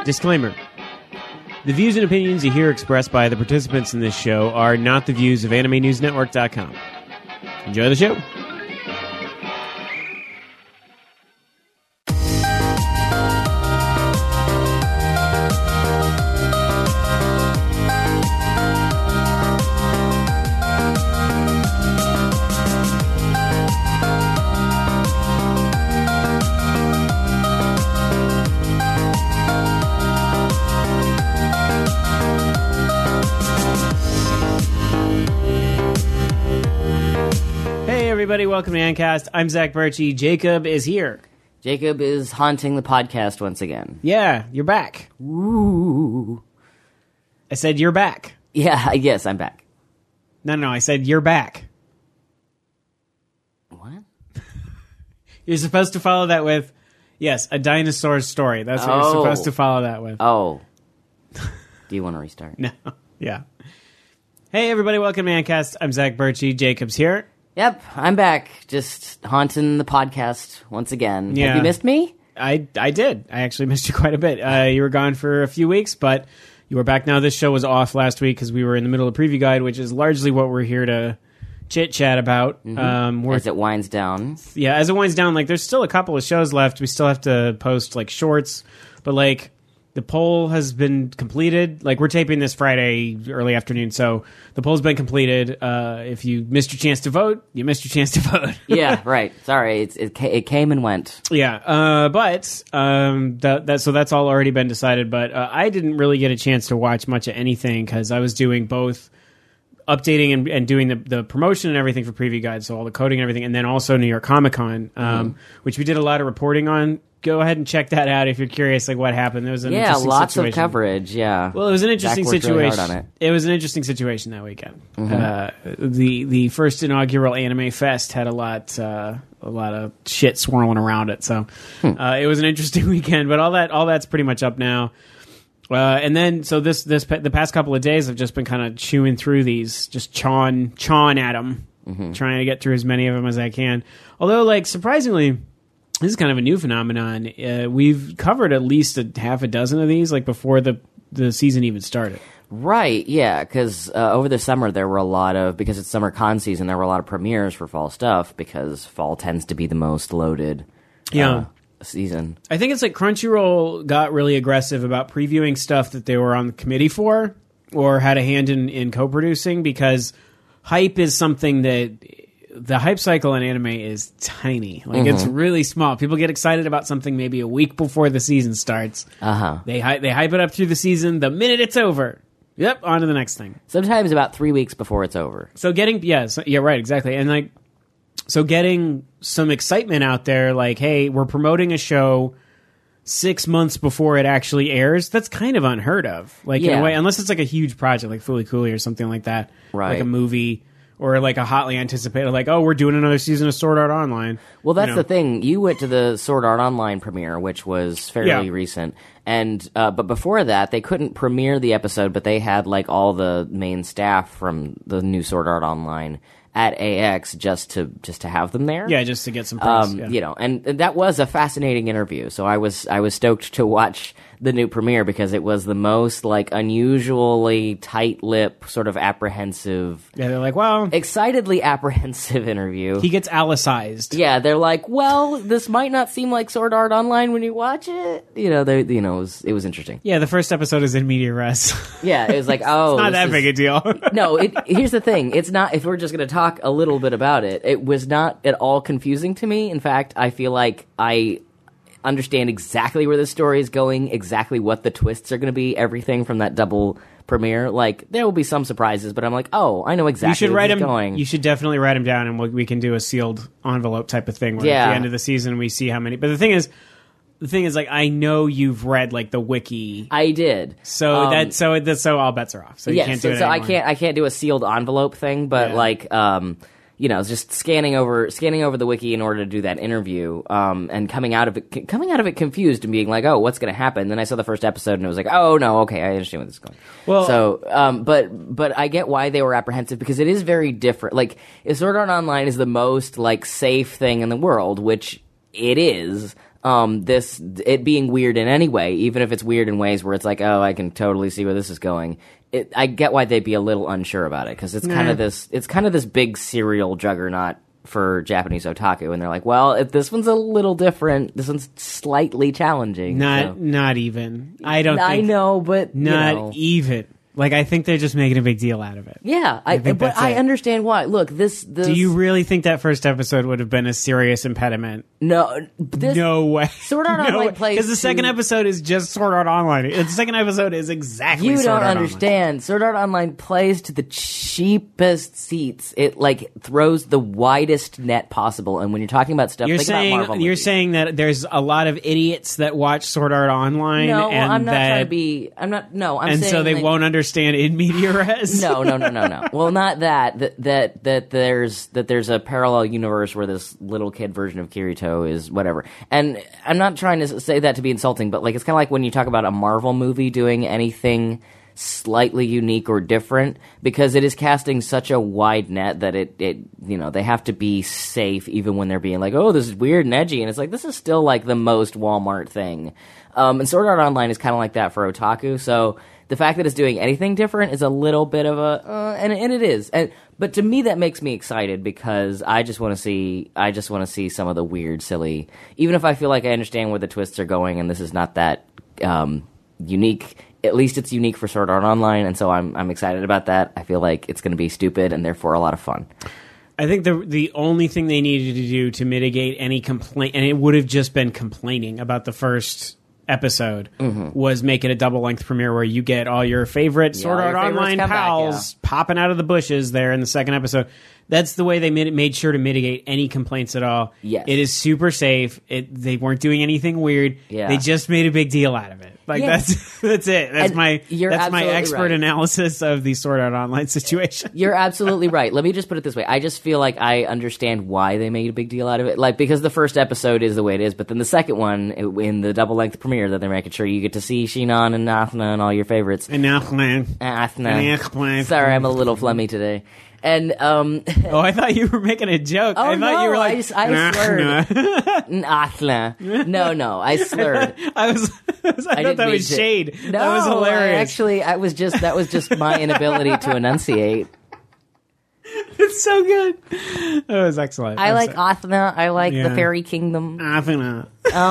Disclaimer. The views and opinions you hear expressed by the participants in this show are not the views of AnimeNewsNetwork.com. Enjoy the show. Everybody, welcome to Ancast. I'm Zach Birchie. Jacob is here. Jacob is haunting the podcast once again. Yeah, you're back. Ooh. I said you're back. Yeah, yes, I'm back. No, I said you're back. What? You're supposed to follow that with, yes, a dinosaur's story. That's what you're supposed to follow that with. Oh. Do you want to restart? No. Yeah. Hey, everybody, welcome to Ancast. I'm Zach Birchie. Jacob's here. Yep, I'm back. Just haunting the podcast once again. Yeah. Have you missed me? I did. I actually missed you quite a bit. You were gone for a few weeks, but you were back now. This show was off last week because we were in the middle of Preview Guide, which is largely what we're here to chit-chat about. Mm-hmm. As it winds down. Yeah, as it winds down, like, there's still a couple of shows left. We still have to post, like, shorts, but, like, the poll has been completed. Like, we're taping this Friday early afternoon, so the poll's been completed. If you missed your chance to vote, you missed your chance to vote. Yeah, right. Sorry, it came and went. Yeah, so that's all already been decided. But I didn't really get a chance to watch much of anything because I was doing both updating and doing the promotion and everything for Preview Guide, so all the coding and everything, and then also New York Comic Con, which we did a lot of reporting on. Go ahead and check that out if you're curious, like what happened. There was an interesting lots situation. of coverage. Yeah, well, it was an interesting Zach worked situation. really hard on it. It was an interesting situation that weekend. The first inaugural Anime Fest had a lot of shit swirling around it. So it was an interesting weekend. But all that's pretty much up now. And then so the past couple of days I've just been kind of chewing through these, just chawing at them, trying to get through as many of them as I can. Although, like, surprisingly, this is kind of a new phenomenon. We've covered at least a half a dozen of these, like, before the season even started. Right, yeah, because over the summer there were a lot of, because it's summer con season, there were a lot of premieres for fall stuff, because fall tends to be the most loaded season. I think it's like Crunchyroll got really aggressive about previewing stuff that they were on the committee for or had a hand in co-producing, because hype is something that... The hype cycle in anime is tiny. Like, it's really small. People get excited about something maybe a week before the season starts. They hype it up through the season. The minute it's over, yep, on to the next thing. Sometimes about 3 weeks before it's over. So right, exactly. And, like, so getting some excitement out there, like, hey, we're promoting a show 6 months before it actually airs, that's kind of unheard of. Like, in a way, unless it's like a huge project like Fooly Cooly or something like that. Right. Like a movie. Or like a hotly anticipated, like, oh, we're doing another season of Sword Art Online. Well, that's the thing. You went to the Sword Art Online premiere, which was fairly recent. And but before that, they couldn't premiere the episode, but they had, like, all the main staff from the new Sword Art Online at AX just to have them there. Yeah, just to get some press. You know, and that was a fascinating interview. So I was stoked to watch the new premiere because it was the most, like, unusually tight-lip, sort of apprehensive. Yeah, they're like, well, excitedly apprehensive interview. He gets Alicized. Yeah, they're like, well, this might not seem like Sword Art Online when you watch it. You know, it was interesting. Yeah, the first episode is in media res. Yeah, it was like, oh, it's not that big a deal. No, here's the thing. It's not. If we're just going to talk a little bit about it, it was not at all confusing to me. In fact, I feel like I understand exactly where the story is going, exactly what the twists are going to be, everything from that double premiere. Like, there will be some surprises, but I'm like, oh, I know exactly where it's going. You should definitely write them down, and we can do a sealed envelope type of thing where at the end of the season we see how many. But the thing is, like, I know you've read, like, the wiki. I did. So all bets are off. So you can't do it so anymore. I can't do a sealed envelope thing, but like you know, just scanning over the wiki in order to do that interview, and coming out of it confused and being like, oh, what's going to happen? Then I saw the first episode and it was like, oh no, okay, I understand where this is going. Well, so, but I get why they were apprehensive, because it is very different. Like, Sword Art Online is the most, like, safe thing in the world, which it is. it being weird in any way, even if it's weird in ways where it's like, oh, I can totally see where this is going. I get why they'd be a little unsure about it, because it's kind of this big serial juggernaut for Japanese otaku, and they're like, well, if this one's a little different, this one's slightly challenging. Not even. I don't. I think, know, but not even. Like, I think they're just making a big deal out of it. Yeah, but I understand why. Look, this. Do you really think that first episode would have been a serious impediment? No, no way. Sword Art Online plays because the second episode is just Sword Art Online. The second episode is exactly. You Sword don't Art understand. Online. Sword Art Online plays to the cheapest seats. It throws the widest net possible. And when you're talking about stuff, think about Marvel movies. You're saying that there's a lot of idiots that watch Sword Art Online. No, and I'm not trying to be. I'm not. No, I'm and saying, so they won't understand in media res. No. Well, not that. That there's a parallel universe where this little kid version of Kirito is whatever. And I'm not trying to say that to be insulting, but it's kind of like when you talk about a Marvel movie doing anything slightly unique or different, because it is casting such a wide net that it they have to be safe even when they're being like, oh, this is weird and edgy, and it's like, this is still like the most Walmart thing. And Sword Art Online is kind of like that for otaku, so the fact that it's doing anything different is a little bit of a and it is. But to me that makes me excited, because I just want to see some of the weird, silly, even if I feel like I understand where the twists are going and this is not that unique. At least it's unique for Sword Art Online, and so I'm excited about that. I feel like it's going to be stupid and therefore a lot of fun. I think the only thing they needed to do to mitigate any complaint, and it would have just been complaining about the first episode, was make it a double-length premiere where you get all your favorite Sword Art Online pals popping out of the bushes there in the second episode. That's the way they made sure to mitigate any complaints at all. Yes. It is super safe. They weren't doing anything weird. Yeah. They just made a big deal out of it. That's it. That's my expert right. analysis of the Sword Art Online situation. You're absolutely right. Let me just put it this way. I just feel like I understand why they made a big deal out of it. Because the first episode is the way it is, but then the second one, in the double-length premiere, that they're making sure you get to see Shinon and Athena and all your favorites. Athena. Sorry, I'm a little flummy today. And I thought you were making a joke. Oh, I thought you were like, I slurred. Athena. No, I slurred. I thought that was shade. No, that was hilarious. That was just my inability to enunciate. It's so good. That was excellent. I like Athena. I like the Fairy Kingdom. Athena.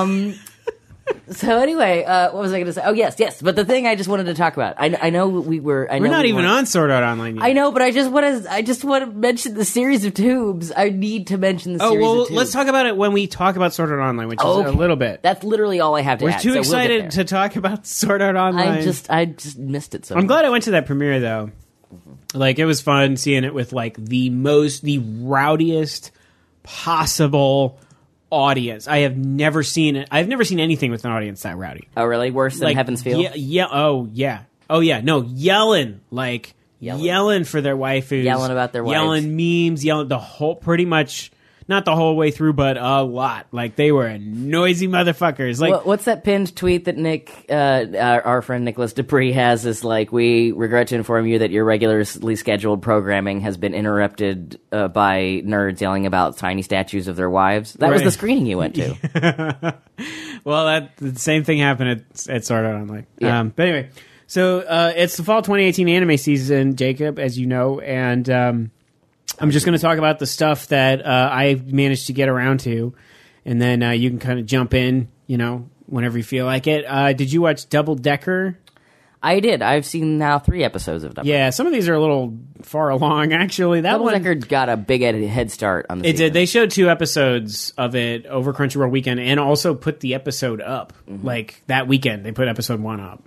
So anyway, what was I going to say? Oh, yes. But the thing I just wanted to talk about, I know we're not even on Sword Art Online yet. I know, but I just want to mention the series of tubes. I need to mention the series of tubes. Let's talk about it when we talk about Sword Art Online, which is a little bit. That's literally all I have to add. We're too excited to talk about Sword Art Online. I just missed it so I'm glad I went to that premiere, though. It was fun seeing it with, the rowdiest possible audience. I've never seen anything with an audience that rowdy. Oh, really? Worse than Heaven's Feel? Yeah. Oh, yeah. No, yelling for their waifus, yelling about their wives, yelling memes, yelling the whole, pretty much. Not the whole way through, but a lot. They were noisy motherfuckers. What's that pinned tweet that Nick, our friend Nicholas Dupree has? Is we regret to inform you that your regularly scheduled programming has been interrupted by nerds yelling about tiny statues of their wives. That was the screening you went to. Well, the same thing happened at Sword Art Online. Yeah. But anyway, so it's the fall 2018 anime season, Jacob, as you know, and I'm just going to talk about the stuff that I managed to get around to, and then you can kind of jump in, whenever you feel like it. Did you watch Double Decker? I did. I've seen now 3 episodes of Double Decker. Yeah, some of these are a little far along, actually. Double Decker got a big head start on the season. It did. They showed 2 episodes of it over Crunchyroll weekend, and also put the episode up. That weekend, they put episode 1 up.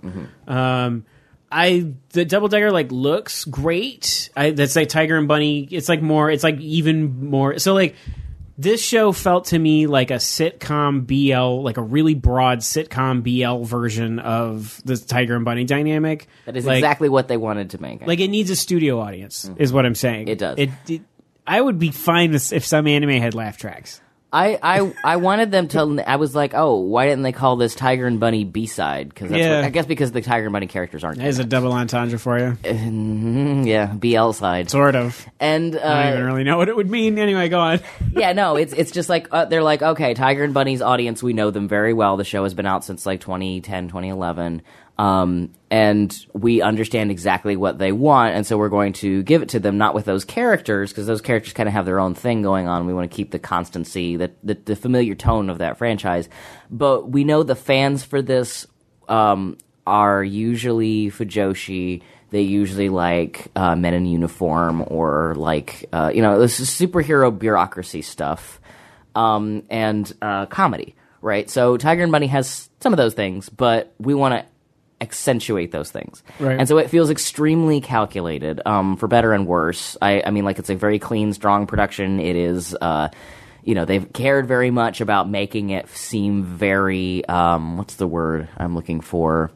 The Double Decker looks great. That's Tiger and Bunny. It's even more. So this show felt to me like a sitcom BL, a really broad sitcom BL version of the Tiger and Bunny dynamic. That is exactly what they wanted to make. It needs a studio audience, is what I'm saying. It does. I would be fine if some anime had laugh tracks. I wanted them to. I was like, oh, why didn't they call this Tiger and Bunny B-side? Because I guess because the Tiger and Bunny characters aren't. That is a double entendre for you. Yeah, BL side, sort of. And I don't even really know what it would mean. Anyway, go on. Yeah, no, it's just like they're like, okay, Tiger and Bunny's audience, we know them very well. The show has been out since like 2010, 2011. And we understand exactly what they want, and so we're going to give it to them, not with those characters, because those characters kind of have their own thing going on. We want to keep the constancy, the familiar tone of that franchise. But we know the fans for this are usually fujoshi. They usually like men in uniform or like, this is superhero bureaucracy stuff and comedy, right? So Tiger and Bunny has some of those things, but we want to accentuate those things. Right. And so it feels extremely calculated, for better and worse. I mean, like, it's a very clean, strong production. It is, they've cared very much about making it seem very, what's the word I'm looking for?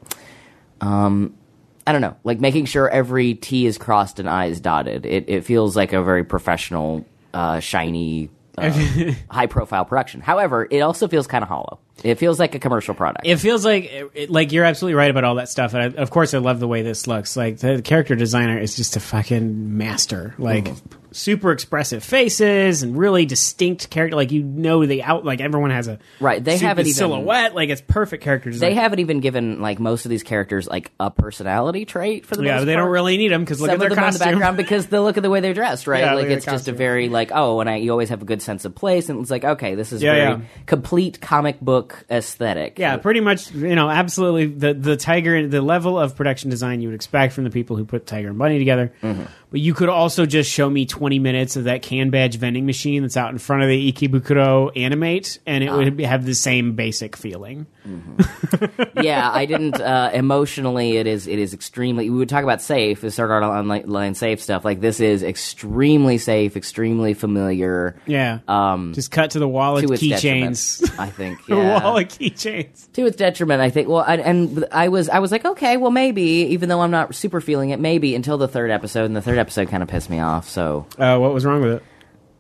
I don't know, like making sure every T is crossed and I is dotted. It feels like a very professional, shiny, high-profile production. However, it also feels kind of hollow. It feels like a commercial product. It feels like like you're absolutely right about all that stuff. And of course, I love the way this looks. Like the character designer is just a fucking master. Like super expressive faces and really distinct character. Like like everyone has a right. They haven't even silhouette. Like it's perfect character design. They haven't even given like most of these characters like a personality trait for the most part. They don't really need them because look at their costume. In the background because the look of the way they're dressed, right? Yeah, like it's just a very like you always have a good sense of place, and it's like okay, this is complete comic book aesthetic. Yeah, pretty much. Absolutely the Tiger, the level of production design you would expect from the people who put Tiger and Bunny together. Mm-hmm. But you could also just show me 20 minutes of that can badge vending machine that's out in front of the Ikebukuro Animate, and it would have the same basic feeling. Mm-hmm. Yeah, I didn't emotionally. It is extremely. We would talk about safe, the Sword Art Online safe stuff. Like this is extremely safe, extremely familiar. Yeah. Just cut to the wall of keychains. I think. The wall of keychains. To its detriment, I think. Well, I was like, okay, well, maybe, even though I'm not super feeling it, maybe until the third episode, and the third episode kind of pissed me off. So, what was wrong with it?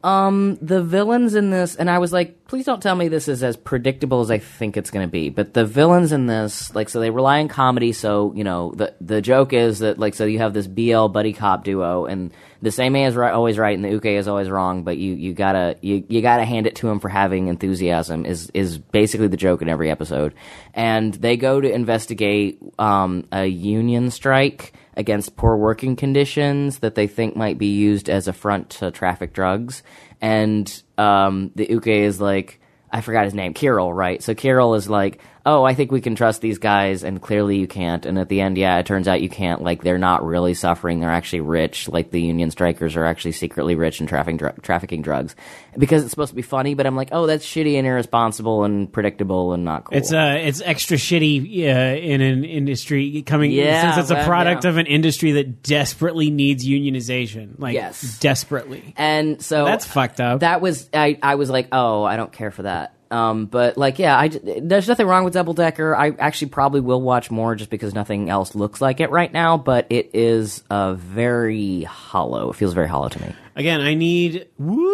The villains in this, and I was like, please don't tell me this is as predictable as I think it's going to be. But the villains in this, like, so they rely on comedy. So, the joke is that, like, so you have this BL buddy cop duo, and the Seimei is always right, and the Uke is always wrong. But you gotta hand it to him for having enthusiasm. Is basically the joke in every episode. And they go to investigate a union strike against poor working conditions that they think might be used as a front to traffic drugs. And the Uke is like, I forgot his name, Kirill, right? So Kirill is like, oh, I think we can trust these guys, and clearly you can't. And at the end, it turns out you can't. Like, they're not really suffering. They're actually rich. Like, the union strikers are actually secretly rich and trafficking drugs. Because it's supposed to be funny, but I'm like, oh, that's shitty and irresponsible and predictable and not cool. It's extra shitty in an industry since it's a product of an industry that desperately needs unionization. Like, desperately. And so that's fucked up. That was, I was like, oh, I don't care for that. But like, there's nothing wrong with Double Decker. I actually probably will watch more just because nothing else looks like it right now, but it is very hollow. It feels very hollow to me. Again, I need woo!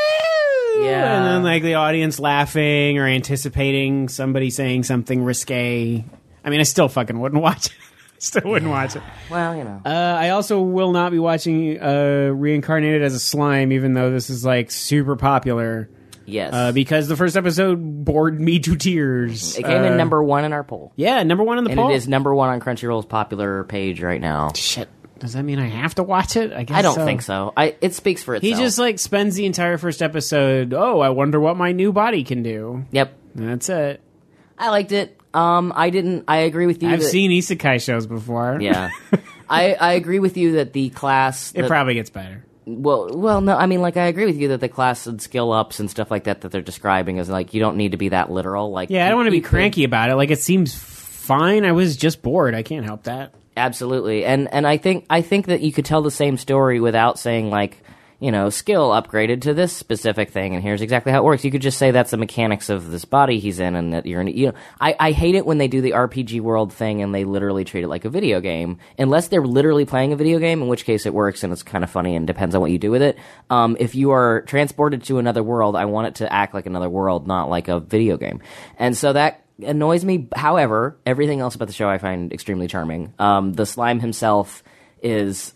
Yeah. And then like the audience laughing or anticipating somebody saying something risque. I mean, I still fucking wouldn't watch it. Still wouldn't watch it. Well, I also will not be watching Reincarnated as a Slime, even though this is like super popular. Yes. Because the first episode bored me to tears. It came in number 1 in our poll. Yeah, number 1 in the poll. And it is number 1 on Crunchyroll's popular page right now. Shit. Does that mean I have to watch it? I guess I don't think so. It speaks for itself. He just like spends the entire first episode, I wonder what my new body can do. Yep. That's it. I liked it. I agree with you. I've seen isekai shows before. Yeah. I agree with you that the class... It probably gets better. Well, no, I mean, like, I agree with you that the class and skill ups and stuff like that they're describing is, like, you don't need to be that literal. Like, yeah, I don't want to be cranky about it. Like, it seems fine. I was just bored. I can't help that. Absolutely. And I think that you could tell the same story without saying, like, skill upgraded to this specific thing, and here's exactly how it works. You could just say that's the mechanics of this body he's in, and that you're in. I hate it when they do the RPG world thing and they literally treat it like a video game, unless they're literally playing a video game, in which case it works and it's kind of funny and depends on what you do with it. If you are transported to another world, I want it to act like another world, not like a video game, and so that annoys me. However, everything else about the show I find extremely charming. The slime himself is.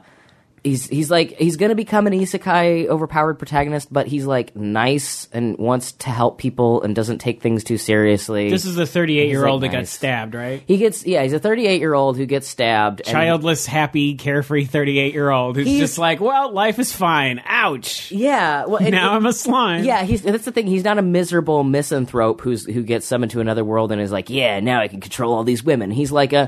He's going to become an isekai overpowered protagonist, but he's like nice and wants to help people and doesn't take things too seriously. This is the 38-year-old like, that got nice. stabbed, right? He's a 38-year-old who gets stabbed. Childless, happy, carefree 38-year-old who's just like, well, life is fine. Ouch. Yeah. Well, now I'm a slime. Yeah, that's the thing. He's not a miserable misanthrope who gets summoned to another world and is like, yeah, now I can control all these women. He's like, it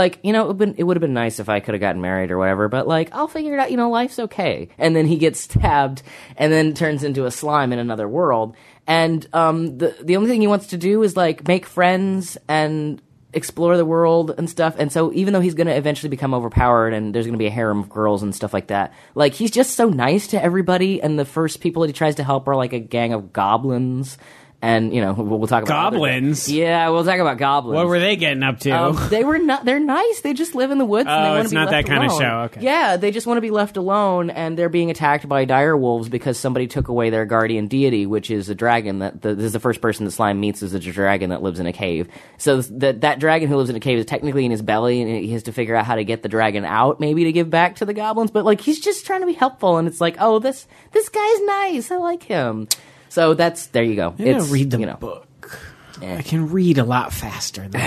would have been nice if I could have gotten married or whatever, but like, I'll figure it out. Life's okay. And then he gets stabbed and then turns into a slime in another world. And the only thing he wants to do is like make friends and explore the world and stuff. And so even though he's going to eventually become overpowered and there's going to be a harem of girls and stuff like that, like he's just so nice to everybody. And the first people that he tries to help are like a gang of goblins. And we'll talk about goblins. Yeah, we'll talk about goblins. What were they getting up to? They're nice. They just live in the woods. And they want it's to be not left that kind alone. of show. Okay. Yeah, they just want to be left alone, and they're being attacked by dire wolves because somebody took away their guardian deity, which is a dragon. This is the first person that Slime meets is a dragon that lives in a cave. So that dragon who lives in a cave is technically in his belly, and he has to figure out how to get the dragon out, maybe to give back to the goblins. But like he's just trying to be helpful, and it's like, oh, this guy's nice. I like him. So there you go. It's read the book. I can read a lot faster than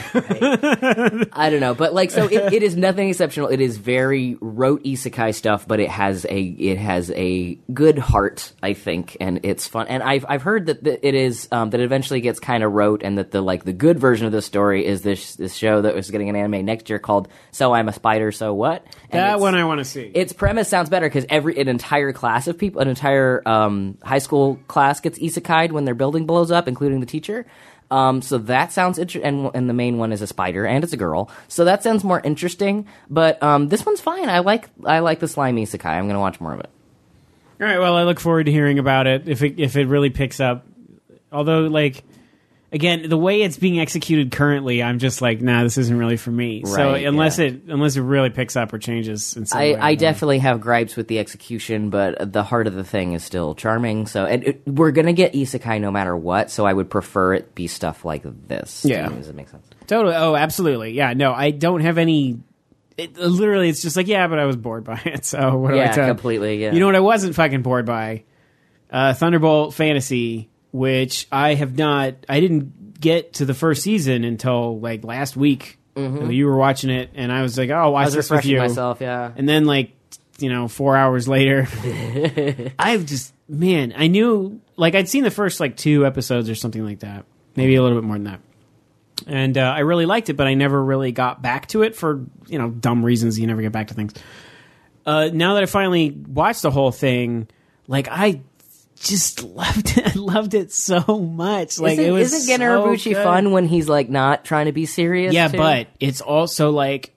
that. I don't know, but like, so it is nothing exceptional. It is very rote isekai stuff, but it has a good heart, I think, and it's fun. And I've heard that it is that it eventually gets kind of rote, and that the good version of the story is this show that was getting an anime next year called So I'm a Spider, So What? And that one I want to see. Its premise sounds better because an entire class of people, an entire high school class gets isekai'd when their building blows up, including the teacher. So that sounds interesting, and the main one is a spider, and it's a girl. So that sounds more interesting. But this one's fine. I like the slime isekai. I'm going to watch more of it. All right. Well, I look forward to hearing about it if it really picks up. Although, like, again, the way it's being executed currently, I'm just like, nah, this isn't really for me. Right, so unless it really picks up or changes in some way, I definitely have gripes with the execution, but the heart of the thing is still charming. So we're gonna get isekai no matter what. So I would prefer it be stuff like this. Yeah, does it make sense? Totally. Oh, absolutely. Yeah. No, I don't have any. Literally, it's just like, yeah, but I was bored by it. So what do I tell? Completely. Yeah. You know what I wasn't fucking bored by? Thunderbolt Fantasy, which I didn't get to the first season until like last week. Mm-hmm. You were watching it, and I was like, "Oh, I'll watch this with you." Myself, yeah. And then, 4 hours later, I knew, I'd seen the first 2 episodes or something like that, maybe a little bit more than that, and I really liked it, but I never really got back to it for dumb reasons. You never get back to things. Now that I finally watched the whole thing, I just loved it. I loved it so much. Isn't Gen Urobuchi fun when he's not trying to be serious? Yeah, too? but it's also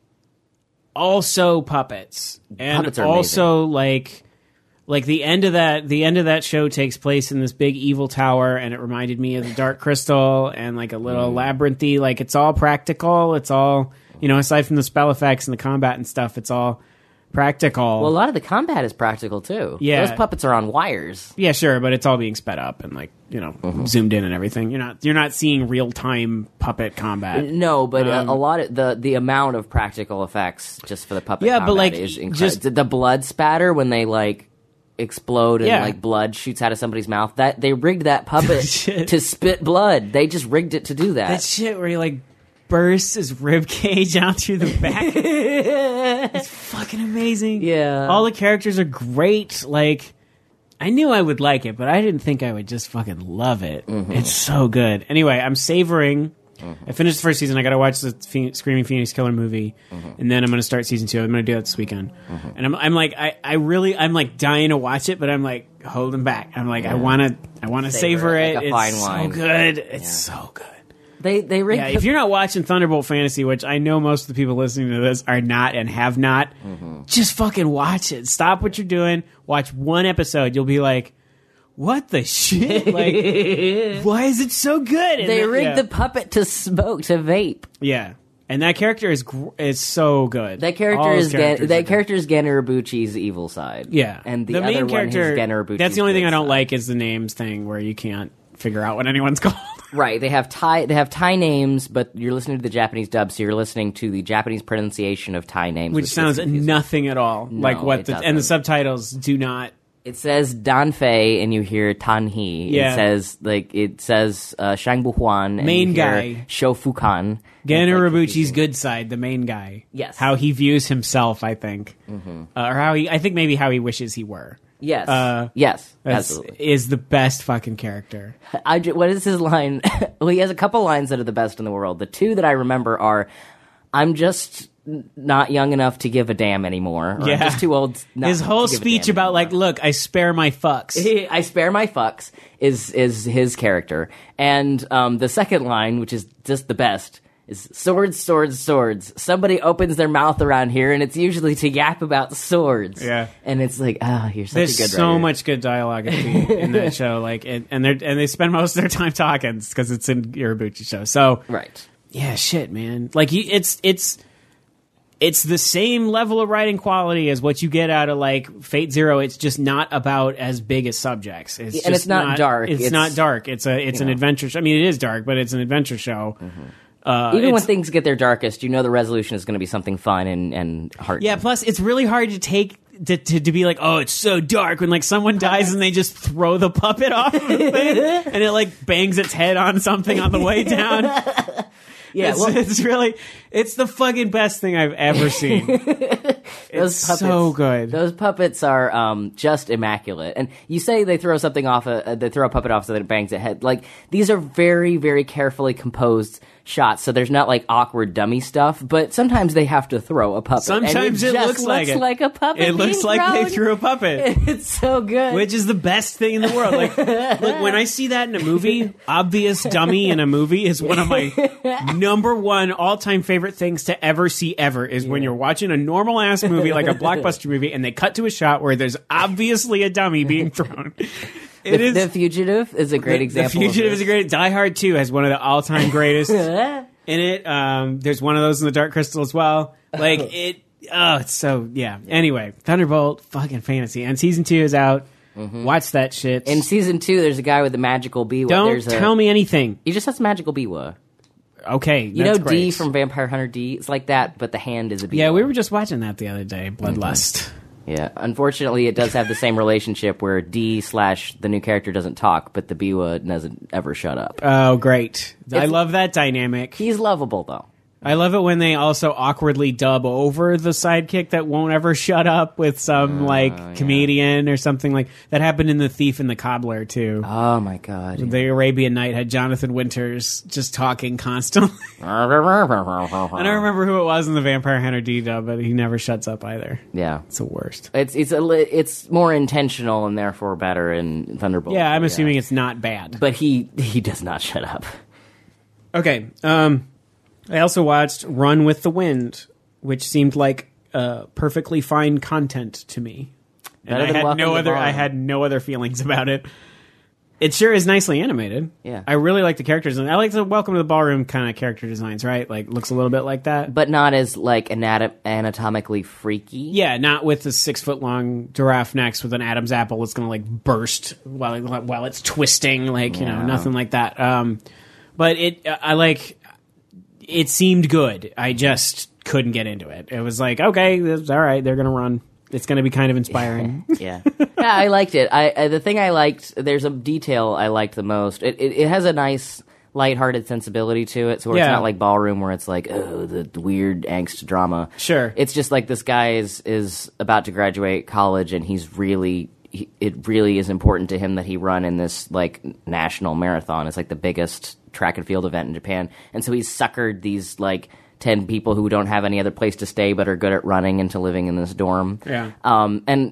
also puppets, and puppets are also amazing. The end of that show takes place in this big evil tower, and it reminded me of the Dark Crystal and a little labyrinthy. It's all practical. It's all aside from the spell effects and the combat and stuff, it's all practical. Well, a lot of the combat is practical too. Yeah, those puppets are on wires. Yeah, sure, but it's all being sped up and zoomed in and everything. You're not seeing real time puppet combat. No, but a lot of the amount of practical effects just for the puppet combat is incredible. Just the blood spatter when they explode and blood shoots out of somebody's mouth. That they rigged that puppet to spit blood. They just rigged it to do that. That shit where he bursts his rib cage out through the back. It's fucking amazing. Yeah. All the characters are great. I knew I would like it, but I didn't think I would just fucking love it. Mm-hmm. It's so good. Anyway, I'm savoring. Mm-hmm. I finished the first season. I got to watch the Screaming Phoenix Killer movie, and then I'm going to start season 2. I'm going to do that this weekend. Mm-hmm. And I'm dying to watch it, but I'm holding back. I'm I want to savor it. Like a fine it's wine. so good. It's so good. They rigged if you're not watching Thunderbolt Fantasy, which I know most of the people listening to this are not and have not, just fucking watch it. Stop what you're doing. Watch one episode. You'll be like, what the shit? Like, why is it so good? And they then, rigged the puppet to vape. Yeah. And that character is so good. That character is Gen Urobuchi's evil side. Yeah. And the main other character, one is Gen Urobuchi's that's the only thing I don't side. like is the names thing where you can't figure out what anyone's called. Right. They have Thai names, but you're listening to the Japanese dub, so you're listening to the Japanese pronunciation of Thai names. Which sounds nothing at all like what and the subtitles do not. It says Danfei and you hear Tanhi. Yeah. It says Shangbu Huan and Main you hear guy. Shofukan. Gen Urobuchi's good side, the main guy. Yes. How he views himself, I think. Or I think maybe how he wishes he were. Yes. Yes. Absolutely. Is the best fucking character. What is his line? Well, he has a couple lines that are the best in the world. The two that I remember are, I'm just not young enough to give a damn anymore. Or I'm just too old. His whole speech about like, look, I spare my fucks. I spare my fucks is his character. And the second line, which is just the best, is swords, swords, swords. Somebody opens their mouth around here, and it's usually to yap about swords. Yeah. And it's like, you're such There's a good so writer. much good dialogue in that show. Like, and they spend most of their time talking because it's in Urobuchi show. So Right. yeah, shit, man. Like it's the same level of writing quality as what you get out of like Fate Zero. It's just not about as big as subjects. And just it's not dark. It's not dark. It's an adventure show. I mean, it is dark, but it's an adventure show. Even when things get their darkest, you know the resolution is going to be something fun and heart. Yeah, plus it's really hard to take to be like, oh, it's so dark when like someone dies and they just throw the puppet off the thing and it like bangs its head on something on the way down. Yeah, it's the fucking best thing I've ever seen. It's so good. Those puppets are just immaculate. And you say they throw something off, they throw a puppet off so that it bangs its head. Like, these are very, very carefully composed shots, so there's not like awkward dummy stuff, but sometimes they have to throw a puppet. Sometimes and it looks like a puppet. It looks like they threw a puppet. It's so good. Which is the best thing in the world. Like, look, when I see that in a movie, obvious dummy in a movie is one of my number one all-time favorite things to ever see ever is when you're watching a normal-ass movie, like a blockbuster movie, and they cut to a shot where there's obviously a dummy being thrown. The Fugitive is a great example. The Fugitive is a great. Die Hard 2 has one of the all-time greatest in it. There's one of those in the Dark Crystal as well. Like it. Oh, it's so yeah. Anyway, Thunderbolt fucking fantasy, and season 2 is out. Watch that shit. In season 2, there's a guy with a magical biwa. Don't tell me anything. He just has magical biwa. Okay, you know great. D from Vampire Hunter D. It's like that, but the hand is a biwa. Yeah, we were just watching that the other day. Bloodlust. Yeah, unfortunately, it does have the same relationship where D/ the new character doesn't talk, but the biwa doesn't ever shut up. Oh, great! I love that dynamic. He's lovable, though. I love it when they also awkwardly dub over the sidekick that won't ever shut up with some comedian or something like that. Happened in The Thief and the Cobbler too. Oh my god! The Arabian Night had Jonathan Winters just talking constantly. I don't remember who it was in the Vampire Hunter D dub, but he never shuts up either. Yeah, it's the worst. It's more intentional and therefore better in Thunderbolt. Yeah, I'm assuming it's not bad, but he does not shut up. Okay. I also watched Run with the Wind, which seemed like perfectly fine content to me. And I had no other feelings about it. It sure is nicely animated. Yeah. I really like the characters. And I like the Welcome to the Ballroom kind of character designs, right? Like, looks a little bit like that. But not as, like, anatomically freaky. Yeah, not with the 6-foot-long giraffe necks with an Adam's apple that's going to, like, burst while it's twisting. Like, nothing like that. But it seemed good. I just couldn't get into it. It was like, okay, it's all right. They're going to run. It's going to be kind of inspiring. Yeah, I liked it. The thing I liked, there's a detail I liked the most. It has a nice, lighthearted sensibility to it, so it's not like Ballroom where it's like, oh, the weird angst drama. Sure. It's just like this guy is about to graduate college, and it really is important to him that he run in this like national marathon. It's like the biggest track and field event in Japan, and so he's suckered these like 10 people who don't have any other place to stay but are good at running into living in this dorm. Yeah. And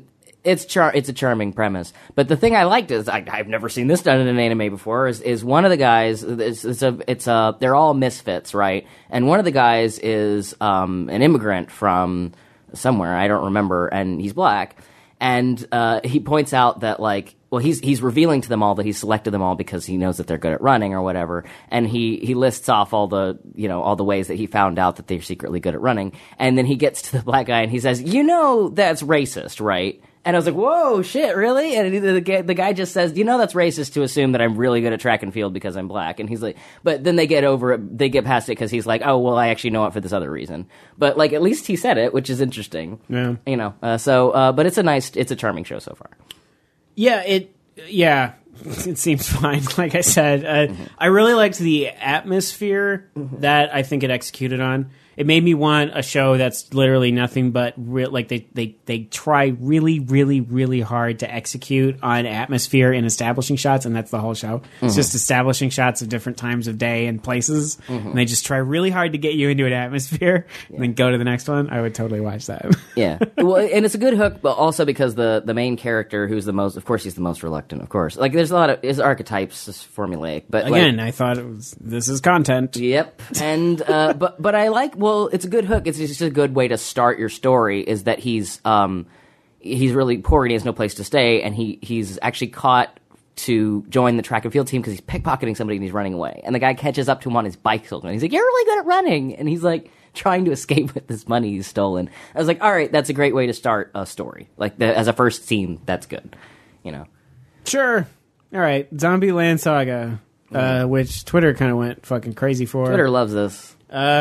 it's a charming premise. But the thing I liked is I've never seen this done in an anime before. Is one of the guys? They're all misfits, right? And one of the guys is an immigrant from somewhere, I don't remember, and he's black. And he points out that, like, well, he's revealing to them all that he's selected them all because he knows that they're good at running or whatever. And he lists off all the ways that he found out that they're secretly good at running. And then he gets to the black guy and he says, that's racist, right? And I was like, whoa, shit, really? And the guy just says, that's racist to assume that I'm really good at track and field because I'm black. And he's like, but then they get past it because he's like, oh, well, I actually know it for this other reason. But, like, at least he said it, which is interesting. Yeah. But it's a charming show so far. Yeah, it seems fine. Like I said, I really liked the atmosphere that I think it executed on. It made me want a show that's literally nothing but they try really, really, really hard to execute on atmosphere and establishing shots, and that's the whole show. It's just establishing shots of different times of day and places, and they just try really hard to get you into an atmosphere, and then go to the next one. I would totally watch that. Yeah, well, and it's a good hook, but also because the main character, who's the most, of course, he's the most reluctant. Of course, like there's a lot of his archetypes, is formulaic, but again, I thought this is content. Yep, and but I like. Well, it's a good hook. It's just a good way to start your story. Is that he's really poor and he has no place to stay, and he's actually caught to join the track and field team because he's pickpocketing somebody and he's running away. And the guy catches up to him on his bicycle and he's like, "You're really good at running," and he's like trying to escape with this money he's stolen. I was like, all right, that's a great way to start a story. Like as a first scene, that's good. Sure. All right, Zombie Land Saga, which Twitter kind of went fucking crazy for. Twitter loves this.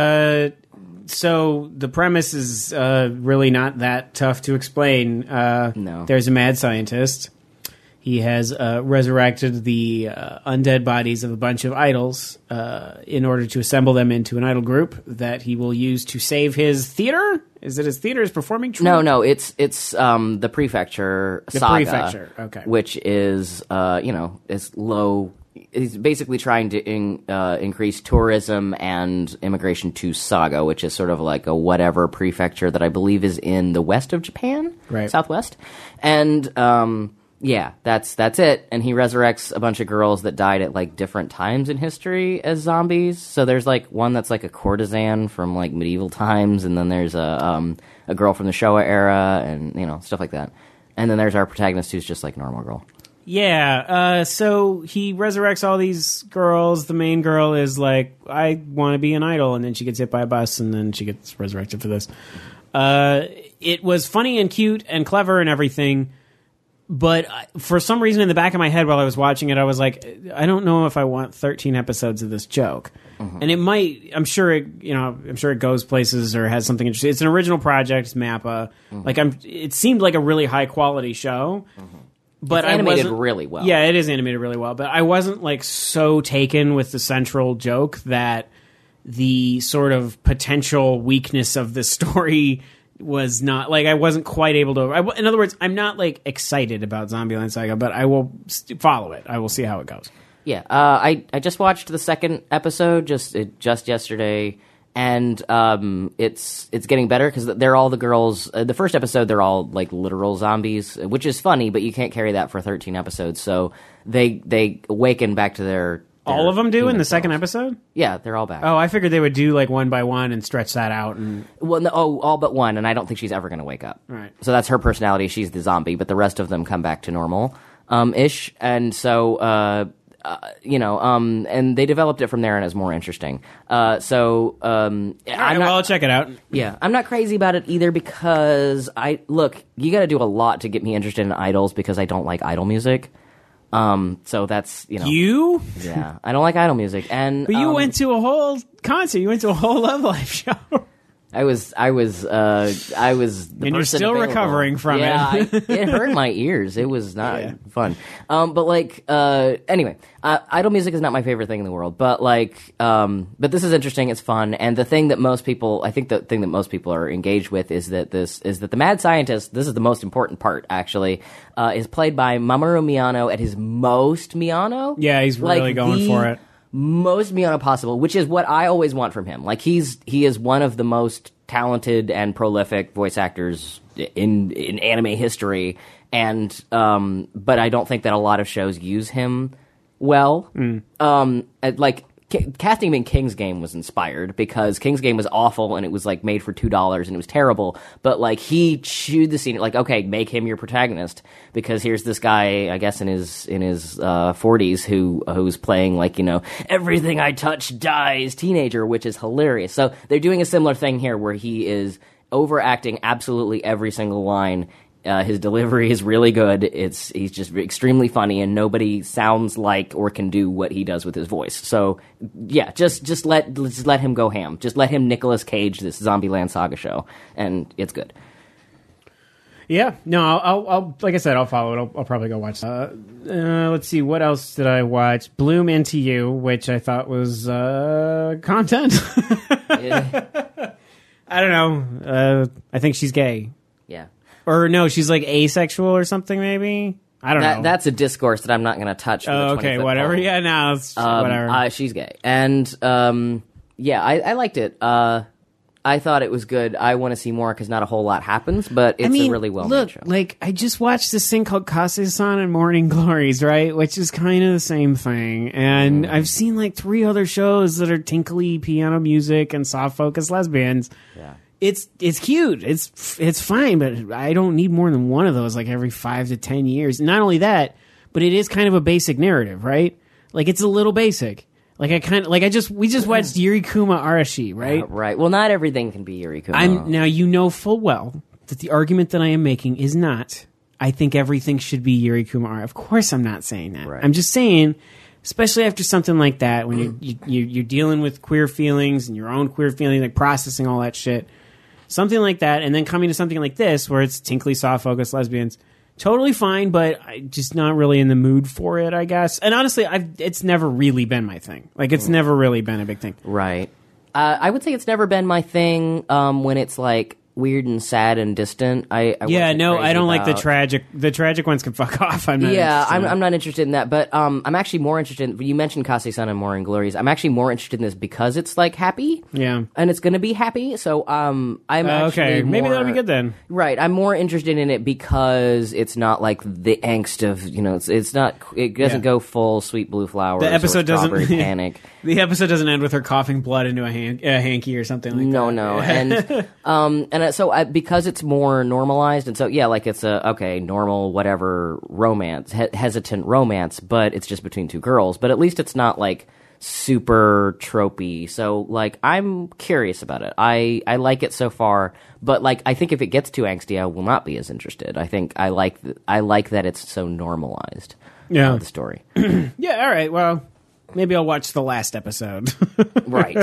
So the premise is really not that tough to explain. No. There's a mad scientist. He has resurrected the undead bodies of a bunch of idols in order to assemble them into an idol group that he will use to save his theater. Is it his theater? His performing troupe? No. It's the prefecture saga. The prefecture, okay. Which is is low. He's basically trying to increase tourism and immigration to Saga, which is sort of like a whatever prefecture that I believe is in the west of Japan, right? Southwest, and that's it. And he resurrects a bunch of girls that died at like different times in history as zombies. So there's like one that's like a courtesan from like medieval times, and then there's a girl from the Showa era, and stuff like that. And then there's our protagonist who's just like a normal girl. Yeah, so he resurrects all these girls. The main girl is like, I want to be an idol, and then she gets hit by a bus, and then she gets resurrected for this. It was funny and cute and clever and everything, but for some reason in the back of my head while I was watching it, I was like, I don't know if I want 13 episodes of this joke. And it might, I'm sure it goes places or has something interesting. It's an original project, it's MAPPA. It seemed like a really high quality show. But it's animated really well. Yeah, it is animated really well. But I wasn't like so taken with the central joke that the sort of potential weakness of the story was not like I wasn't quite able to. In other words, I'm not like excited about Zombieland Saga, but I will follow it. I will see how it goes. Yeah, I just watched the second episode just yesterday. And it's getting better because they're all the girls. The first episode, they're all like literal zombies, which is funny, but you can't carry that for 13 episodes. So they awaken back to their all of them do in the second episode? Yeah, they're all back. Oh, I figured they would do like one by one and stretch that out. And well, no, all but one, and I don't think she's ever going to wake up. Right. So that's her personality. She's the zombie, but the rest of them come back to normal, ish. And so. And they developed it from there, and it's more interesting. I'll check it out. Yeah, I'm not crazy about it either because you got to do a lot to get me interested in idols because I don't like idol music. So that's you. Yeah, I don't like idol music, and but you went to a whole concert. You went to a whole Love Life show. I was the and person you're still available. recovering from it. It hurt my ears. It was not fun. Anyway, idol music is not my favorite thing in the world, but but this is interesting. It's fun, and the thing that most people are engaged with is that the mad scientist. This is the most important part, actually, is played by Mamoru Miyano at his most Miyano. Yeah, he's really going for it. Most Miyano possible, which is what I always want from him. Like he is one of the most talented and prolific voice actors in anime history, and but I don't think that a lot of shows use him well. Like casting him in King's Game was inspired because King's Game was awful and it was like made for $2 and it was terrible. But like he chewed the scene, like, okay, make him your protagonist because here's this guy, I guess in his 40s who's playing like, you know, everything I touch dies teenager, which is hilarious. So they're doing a similar thing here where he is overacting absolutely every single line. His delivery is really good. He's just extremely funny, and nobody sounds like or can do what he does with his voice. So, yeah, just let him go ham. Just let him Nicolas Cage this Zombieland Saga show, and it's good. Yeah, no, I'll like I said, I'll follow it. I'll probably go watch. Let's see, what else did I watch? Bloom Into You, which I thought was content. I don't know. I think she's gay. Yeah. Or no, she's like asexual or something, maybe? I don't know. That's a discourse that I'm not going to touch. Okay, whatever. Yeah, no, it's whatever. She's gay. And, yeah, I liked it. I thought it was good. I want to see more because not a whole lot happens, but it's a really well-made show. Like, I just watched this thing called Kase-san and Morning Glories, right? Which is kind of the same thing. And I've seen like 3 other shows that are tinkly piano music and soft-focused lesbians. Yeah. It's cute. It's fine, but I don't need more than one of those like every 5 to 10 years. And not only that, but it is kind of a basic narrative, right? Like it's a little basic. Like we just watched Yuri Kuma Arashi, right? Right. Well, not everything can be Yuri Kuma. Now you know full well that the argument that I am making is not I think everything should be Yuri Kuma Arashi. Of course I'm not saying that. Right. I'm just saying, especially after something like that, when you're dealing with queer feelings and your own queer feelings, like processing all that shit. Something like that, and then coming to something like this, where it's tinkly, soft-focused lesbians, totally fine, but I'm just not really in the mood for it, I guess. And honestly, it's never really been my thing. Like, it's never really been a big thing. Right. I would say it's never been my thing when it's, like, weird and sad and distant. I don't like the tragic. The tragic ones can fuck off. I'm not. Yeah, I'm not interested in that. But I'm actually more interested. You mentioned Kase-san and Morning Glories. I'm actually more interested in this because it's like happy. Yeah, and it's going to be happy. So I'm actually okay. Maybe that'll be good then. Right. I'm more interested in it because it's not like the angst of it's not. It doesn't go full Sweet Blue Flowers. The episode or Strawberry Panic. The episode doesn't end with her coughing blood into a hanky or something like that. No, and so because it's more normalized, and so yeah, like it's a normal whatever romance, hesitant romance, but it's just between 2 girls. But at least it's not like super tropey. So like I'm curious about it. I like it so far, but like I think if it gets too angsty, I will not be as interested. I think I like that it's so normalized. Yeah, the story. Yeah. All right. Well, maybe I'll watch the last episode. Right.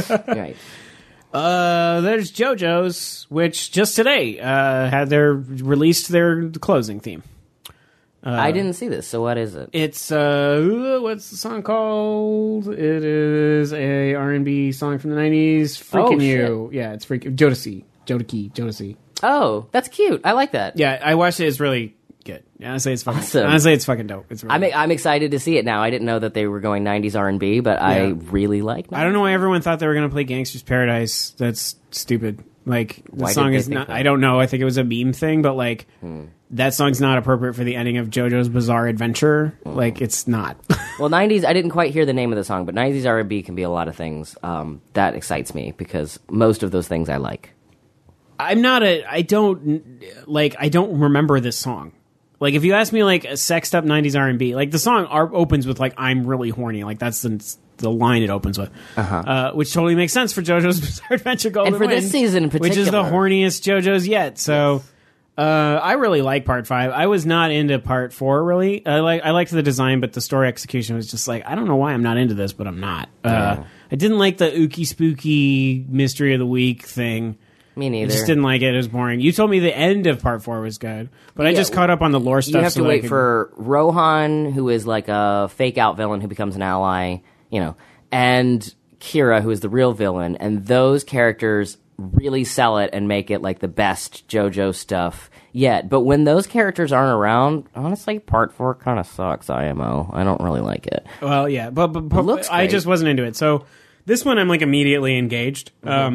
There's JoJo's, which just today released their closing theme. I didn't see this, so what is it? It's what's the song called? It is a R&B song from the 90s. Freaking You. Yeah, it's freaking Jodeci. Oh, that's cute. I like that. Yeah, I watched it. It's really good. Honestly, it's fucking awesome. Honestly, it's fucking dope. It's really I'm excited to see it now. I didn't know that they were going 90s R&B, but yeah. I really like it. I don't know why everyone thought they were going to play Gangsta's Paradise. That's stupid. Like, the song is not... I don't know. I think it was a meme thing, but, like, that song's not appropriate for the ending of JoJo's Bizarre Adventure. Like, it's not. Well, 90s... I didn't quite hear the name of the song, but 90s R&B can be a lot of things. That excites me, because most of those things I like. I don't remember this song. Like, if you ask me, like, a sexed up 90s R&B, like, the song opens with, like, I'm really horny. Like, that's the line it opens with. Which totally makes sense for JoJo's Bizarre Adventure Golden Wind. And for this season in particular. Which is the horniest JoJo's yet. So, I really like Part 5. I was not into Part 4, really. I liked the design, but the story execution was just like, I don't know why I'm not into this, but I'm not. I didn't like the ooky spooky Mystery of the Week thing. Me neither. I just didn't like it. It was boring. You told me the end of Part 4 was good, but I just caught up on the lore stuff. You have to wait for Rohan, who is like a fake-out villain who becomes an ally, and Kira, who is the real villain, and those characters really sell it and make it like the best JoJo stuff yet. But when those characters aren't around, honestly, Part 4 kind of sucks, IMO. I don't really like it. Well, yeah, but looks I just wasn't into it. So this one I'm like immediately engaged.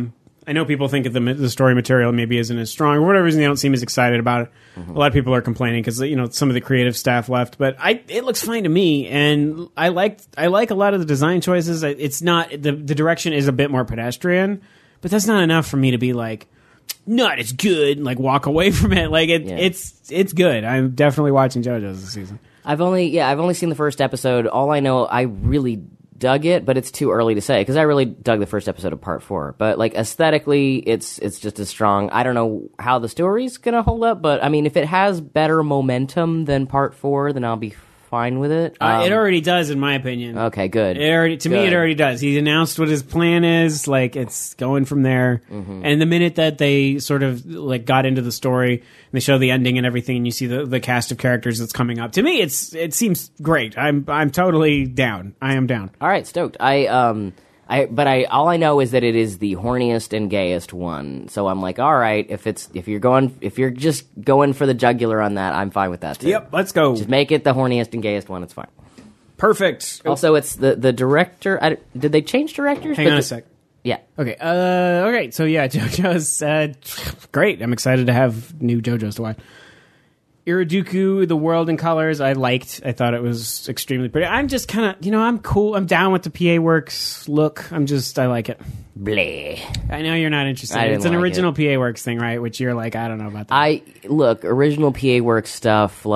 I know people think that the story material maybe isn't as strong, or for whatever reason they don't seem as excited about it. A lot of people are complaining because some of the creative staff left, but it looks fine to me, and I like a lot of the design choices. It's not the direction is a bit more pedestrian, but that's not enough for me to be like, not as good, and like walk away from it. Like it's good. I'm definitely watching JoJo's this season. I've only seen the first episode. All I know, I really dug it, but it's too early to say because I really dug the first episode of part 4. But like aesthetically, it's just as strong. I don't know how the story's gonna hold up, but I mean, if it has better momentum than part 4, then I'll be fine with it. It already does, in my opinion. Okay, good. Me, it already does. He announced what his plan is. Like, it's going from there. And the minute that they sort of like got into the story and they show the ending and everything, and you see the cast of characters that's coming up, to me, it seems great. I'm totally down. I am down. All right, stoked. All I know is that it is the horniest and gayest one. So I'm like, all right, if you're just going for the jugular on that, I'm fine with that too. Yep, let's go. Just make it the horniest and gayest one. It's fine. Perfect. Also, it's the director. Did they change directors? Hang on a sec. Yeah. Okay. Okay. So yeah, JoJo's great. I'm excited to have new JoJo's to watch. Iraduku, The World in Colors, I liked. I thought it was extremely pretty. I'm just kind of, I'm cool. I'm down with the PA Works look. I like it. Bleh. I know you're not interested. It's an original PA Works thing, right? Which you're like, I don't know about that. Original PA Works stuff,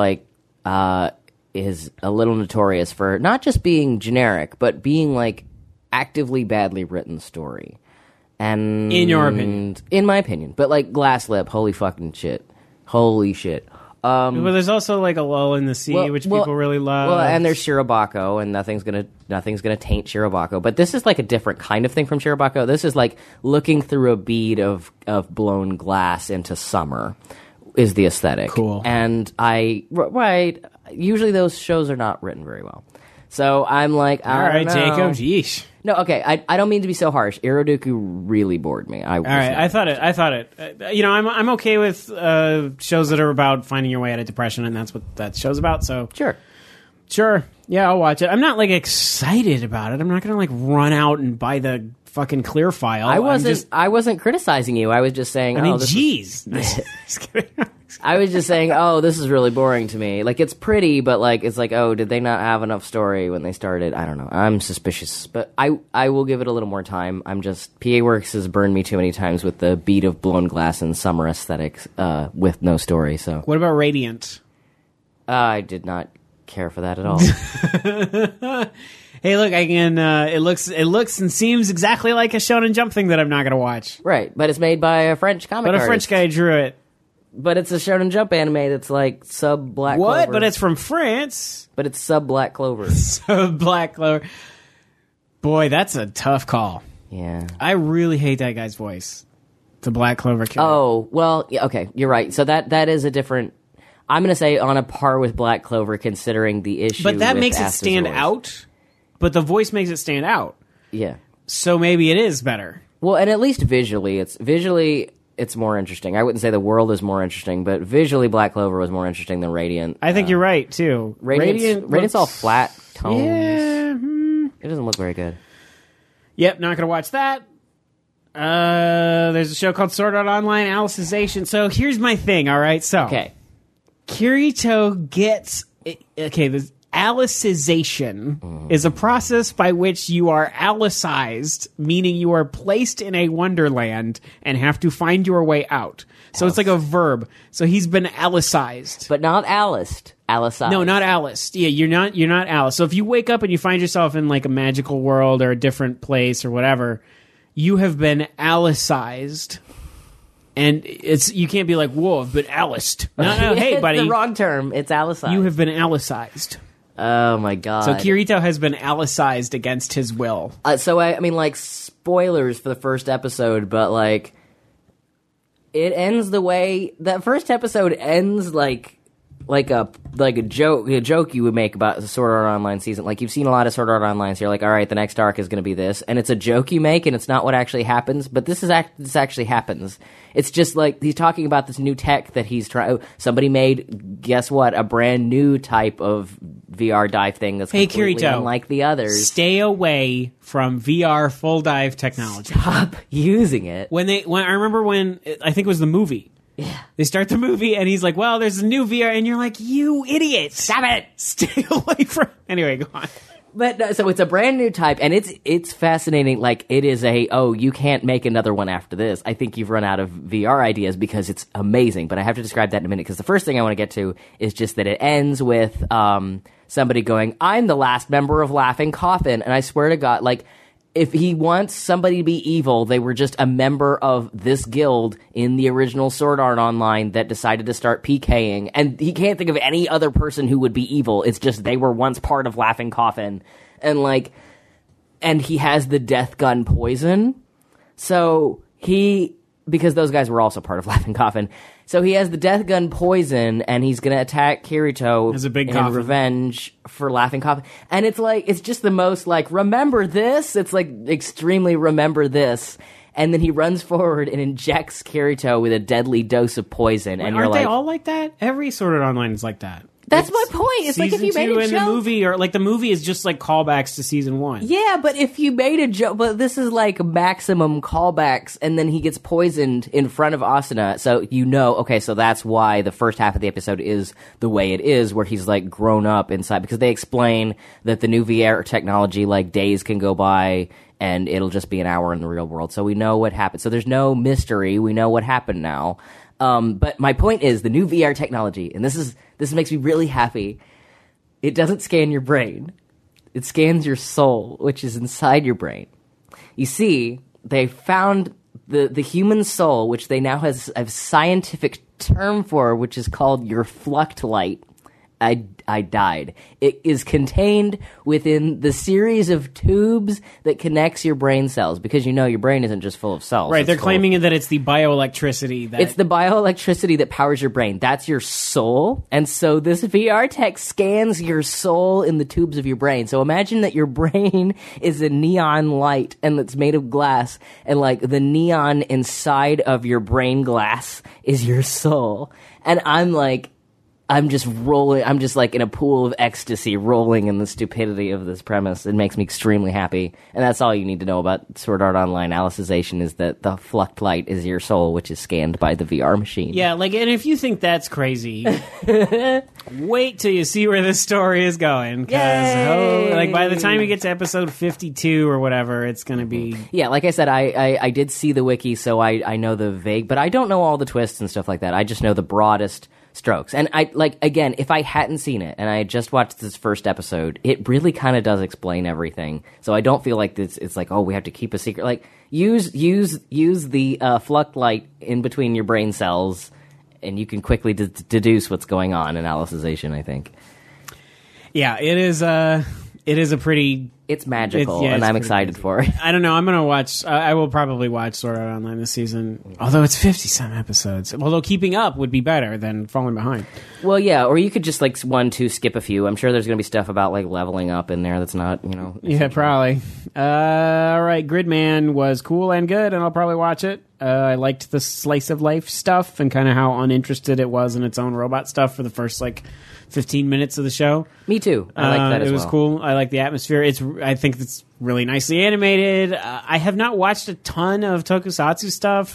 is a little notorious for not just being generic, but being, like, actively badly written story. And in your opinion? In my opinion. But, like, Glass Lip, holy fucking shit. Holy shit. Well, there's also like a Lull in the Sea, which people really love. Well, and there's Shirobako, and nothing's gonna taint Shirobako. But this is like a different kind of thing from Shirobako. This is like looking through a bead of blown glass into summer, is the aesthetic. Cool. And usually those shows are not written very well. So I'm like, all right, Jacob, jeez. No, okay, I don't mean to be so harsh. Iraduku really bored me. All right, I thought it. I'm okay with shows that are about finding your way out of depression, and that's what that show's about. So sure, yeah, I'll watch it. I'm not like excited about it. I'm not gonna like run out and buy the fucking clear file. I wasn't criticizing you. I was just saying. Jeez. I was just saying, this is really boring to me. Like, it's pretty, but, like, it's like, did they not have enough story when they started? I don't know. I'm suspicious. But I will give it a little more time. PA Works has burned me too many times with the beat of blown glass and summer aesthetics with no story, so. What about Radiant? I did not care for that at all. Hey, look, it looks and seems exactly like a Shonen Jump thing that I'm not going to watch. Right, but it's made by a French comic artist. But a French guy drew it. But it's a Shonen Jump anime that's like sub Black Clover. What? But it's from France. But it's sub Black Clover. Sub Black Clover. Boy, that's a tough call. Yeah. I really hate that guy's voice. The Black Clover character. Oh, well, yeah, okay, you're right. So that is a different. I'm going to say on a par with Black Clover, considering the issue. But that with makes it stand out. But the voice makes it stand out. Yeah. So maybe it is better. Well, and at least visually, it's more interesting. I wouldn't say the world is more interesting, but visually Black Clover was more interesting than Radiant. I think you're right, too. Radiant's all flat tones. Yeah. It doesn't look very good. Yep, not going to watch that. There's a show called Sword Art Online, Alicization. So here's my thing, all right? So, okay. Kirito gets... Okay, this Alicization is a process by which you are alicized, meaning you are placed in a wonderland and have to find your way out. So it's like a verb. So he's been alicized. But not Aliced. Alicized. No, not Alice. Yeah, you're not Alice. So if you wake up and you find yourself in like a magical world or a different place or whatever, you have been alicized. And you can't be like, whoa, I've been aliced. No, hey, buddy. It's the wrong term. It's alicized. You have been alicized. Oh, my God. So Kirito has been alicized against his will. So, I mean, like, spoilers for the first episode, but, like, it ends the way... That first episode ends, like, a joke you would make about the Sword Art Online season. Like, you've seen a lot of Sword Art Online, so you're like, all right, the next arc is going to be this, and it's a joke you make, and it's not what actually happens. But this actually happens. It's just like he's talking about this new tech that he's trying. Somebody made, guess what, a brand new type of VR dive thing that's completely Kirito, unlike the others. Stay away from VR full dive technology. Stop using it. When I remember when I think it was the movie. Yeah. They start the movie and he's like, well, there's a new VR, and you're like, you idiot. Stop it. Stay away from... Anyway, go on. But so it's a brand new type, and it's fascinating. Like, it is you can't make another one after this. I think you've run out of VR ideas because it's amazing. But I have to describe that in a minute, because the first thing I want to get to is just that it ends with somebody going, I'm the last member of Laughing Coffin. And I swear to God, like, if he wants somebody to be evil, they were just a member of this guild in the original Sword Art Online that decided to start PKing. And he can't think of any other person who would be evil. It's just they were once part of Laughing Coffin. And he has the death gun poison. So because those guys were also part of Laughing Coffin. So he has the death gun poison, and he's going to attack Kirito as a big in revenge for Laughing Coffin. And it's just the most, like, remember this? It's like, extremely remember this. And then he runs forward and injects Kirito with a deadly dose of poison. And aren't they all like that? Every Sword Art Online is like that. That's my point. It's like if you made a joke. The movie, or like the movie is just like callbacks to season 1. Yeah, but if you made a joke, but this is like maximum callbacks, and then he gets poisoned in front of Asuna, so okay, so that's why the first half of the episode is the way it is, where he's like grown up inside, because they explain that the new VR technology, like, days can go by and it'll just be an hour in the real world. So we know what happened. So there's no mystery. We know what happened now. But my point is, the new VR technology, and this makes me really happy, it doesn't scan your brain. It scans your soul, which is inside your brain. You see, they found the human soul, which they now have a scientific term for, which is called your fluct light. I died. It is contained within the series of tubes that connects your brain cells, because your brain isn't just full of cells. Right, they're claiming that it's the bioelectricity It's the bioelectricity that powers your brain. That's your soul. And so this VR tech scans your soul in the tubes of your brain. So imagine that your brain is a neon light, and it's made of glass, and like the neon inside of your brain glass is your soul. And I'm just rolling. I'm just like in a pool of ecstasy, rolling in the stupidity of this premise. It makes me extremely happy. And that's all you need to know about Sword Art Online. Alicization is that the fluct light is your soul, which is scanned by the VR machine. Yeah, like, and if you think that's crazy, wait till you see where this story is going. Because, like, by the time you get to episode 52 or whatever, it's going to be... Yeah, like I said, I did see the wiki, so I know the vague, but I don't know all the twists and stuff like that. I just know the broadest strokes. And again, if I hadn't seen it and I had just watched this first episode, it really kind of does explain everything. So I don't feel like it's like, oh, we have to keep a secret. Like, use the fluct light in between your brain cells, and you can quickly deduce what's going on in Alicization, I think. Yeah, it is a pretty... It's magical, and I'm excited for it. I don't know. I'm going to watch... I will probably watch Sword Art Online this season, although it's 50-some episodes. Although keeping up would be better than falling behind. Well, yeah, or you could just, like, 1, 2, skip a few. I'm sure there's going to be stuff about, like, leveling up in there that's not, Yeah, probably. All right, Gridman was cool and good, and I'll probably watch it. I liked the slice of life stuff and kind of how uninterested it was in its own robot stuff for the first, 15 minutes of the show. Me too. I like that as well. It was cool. I like the atmosphere. I think it's really nicely animated. I have not watched a ton of tokusatsu stuff,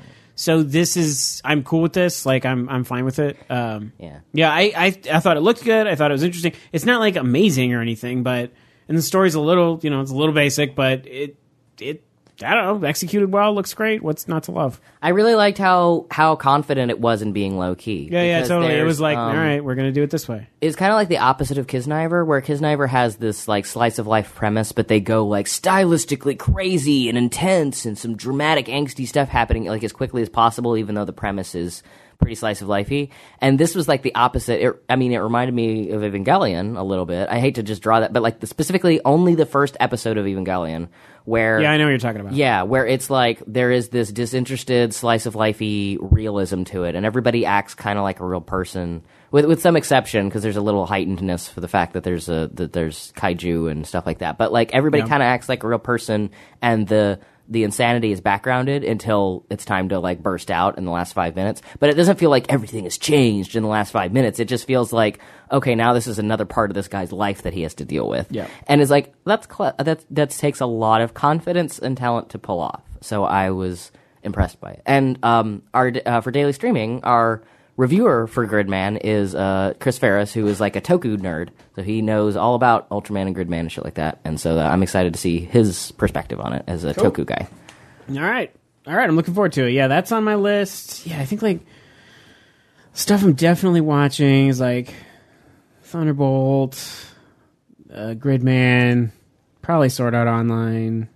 so I'm cool with this. Like, I'm fine with it. Yeah. I thought it looked good. I thought it was interesting. It's not like amazing or anything, and the story's a little, it's a little basic, but it I don't know, executed well, looks great. What's not to love? I really liked how confident it was in being low key. Yeah, totally. It was like, all right, we're going to do it this way. It's kind of like the opposite of Kisniver, where Kisniver has this like slice of life premise, but they go like stylistically crazy and intense and some dramatic angsty stuff happening like as quickly as possible, even though the premise is pretty slice of lifey. And this was like the opposite. It reminded me of Evangelion a little bit. I hate to just draw that, but like specifically only the first episode of Evangelion, where I know what you're talking about. Yeah, where it's like there is this disinterested slice of lifey realism to it, and everybody acts kind of like a real person with some exception, because there's a little heightenedness for the fact that there's kaiju and stuff like that. But like everybody kind of acts like a real person, and the insanity is backgrounded until it's time to like burst out in the last 5 minutes. But it doesn't feel like everything has changed in the last 5 minutes. It just feels like, okay, now this is another part of this guy's life that he has to deal with. Yeah. And it's like that takes a lot of confidence and talent to pull off. So I was impressed by it. And for daily streaming, our reviewer for Gridman is Chris Ferris, who is like a Toku nerd. So he knows all about Ultraman and Gridman and shit like that. And so I'm excited to see his perspective on it as a Toku guy. All right. I'm looking forward to it. Yeah, that's on my list. Yeah, I think like stuff I'm definitely watching is like Thunderbolt, Gridman, probably Sword Art Online.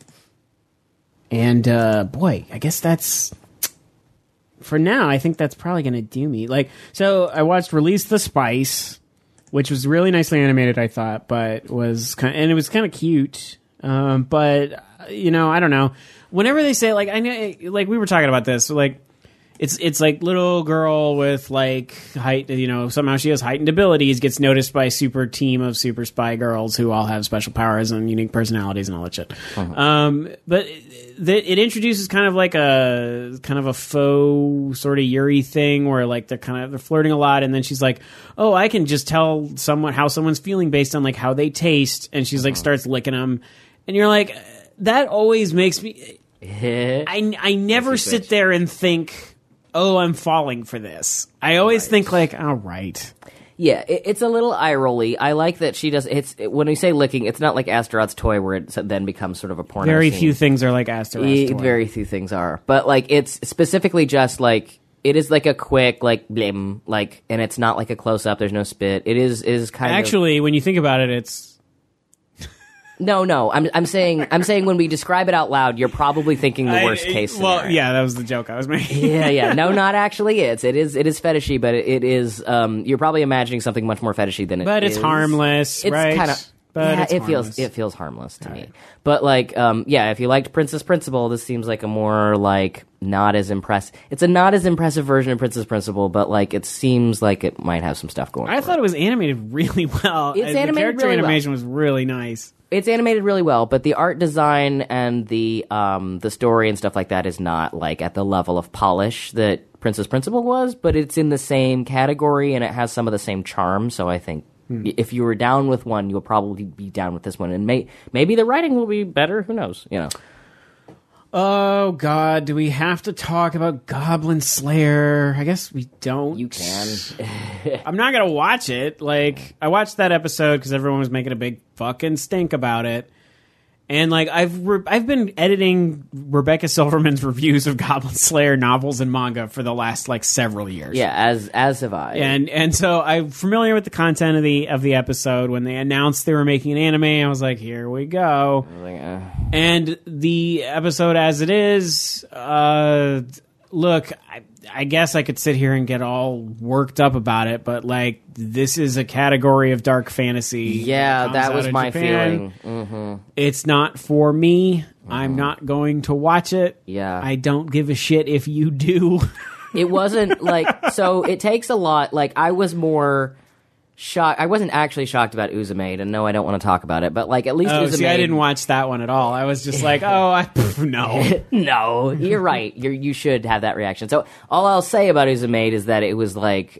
And boy, I guess that's... For now, I think that's probably going to do me. Like, so I watched Release the Spice, which was really nicely animated, I thought, but was and it was kind of cute. But you know, I don't know. Whenever they say like, I know, like we were talking about this, like it's like little girl with like height, you know, somehow she has heightened abilities, gets noticed by a super team of super spy girls who all have special powers and unique personalities and all that shit. But it introduces kind of a faux sort of Yuri thing where like they're flirting a lot, and then she's like, oh, I can just tell how someone's feeling based on like how they taste, and she's like starts licking them, and you're like, that always makes me. I never sit there and think, oh, I'm falling for this. I always think like, all right. Yeah, it's a little eye-rolly. I like that she does... when we say licking, it's not like Astaroth's toy where it then becomes sort of a porno Very scene. few things are like Astaroth's toy. Very few things are. But like, it's specifically just like... It is like a quick, like, blim, like... And it's not like a close-up. There's no spit. It is kind of... Actually, when you think about it, it's... No. I'm saying when we describe it out loud, you're probably thinking the worst case scenario. Well, yeah, that was the joke I was making. Yeah. No, not actually. It is fetishy, but it is. You're probably imagining something much more fetishy than it is. But it's harmless, right? It's kind of. But it feels harmless to me. But like, if you liked Princess Principal, this seems like a more like not as impressive. It's a not as impressive version of Princess Principal, but like it seems like it might have some stuff going. I thought it was animated really well. It's animated the character really animation was really nice. It's animated really well, but the art design and the story and stuff like that is not like at the level of polish that Princess Principal was, but it's in the same category and it has some of the same charm. So I think if you were down with one, you'll probably be down with this one, and maybe the writing will be better. Who knows? You know. Oh God, do we have to talk about Goblin Slayer? I guess we don't. You can. I'm not gonna watch it. Like, I watched that episode because everyone was making a big fucking stink about it, and like I've been editing Rebecca Silverman's reviews of Goblin Slayer novels and manga for the last like several years. Yeah, as have I. And so I'm familiar with the content of the episode. When they announced they were making an anime, I was like, here we go. And the episode as it is, look, I guess I could sit here and get all worked up about it, but like, this is a category of dark fantasy. Yeah, that was my Japan. feeling. Mm-hmm. It's not for me. I'm not going to watch it. Yeah. I don't give a shit if you do. It wasn't like, so it takes a lot. Like, I was more shocked. I wasn't actually shocked about Uzumaid, and no, I don't want to talk about it, but like, at least Uzumaid. See, I didn't watch that one at all. I was just like, no. No, you're right. You should have that reaction. So all I'll say about Uzumaid is that it was like,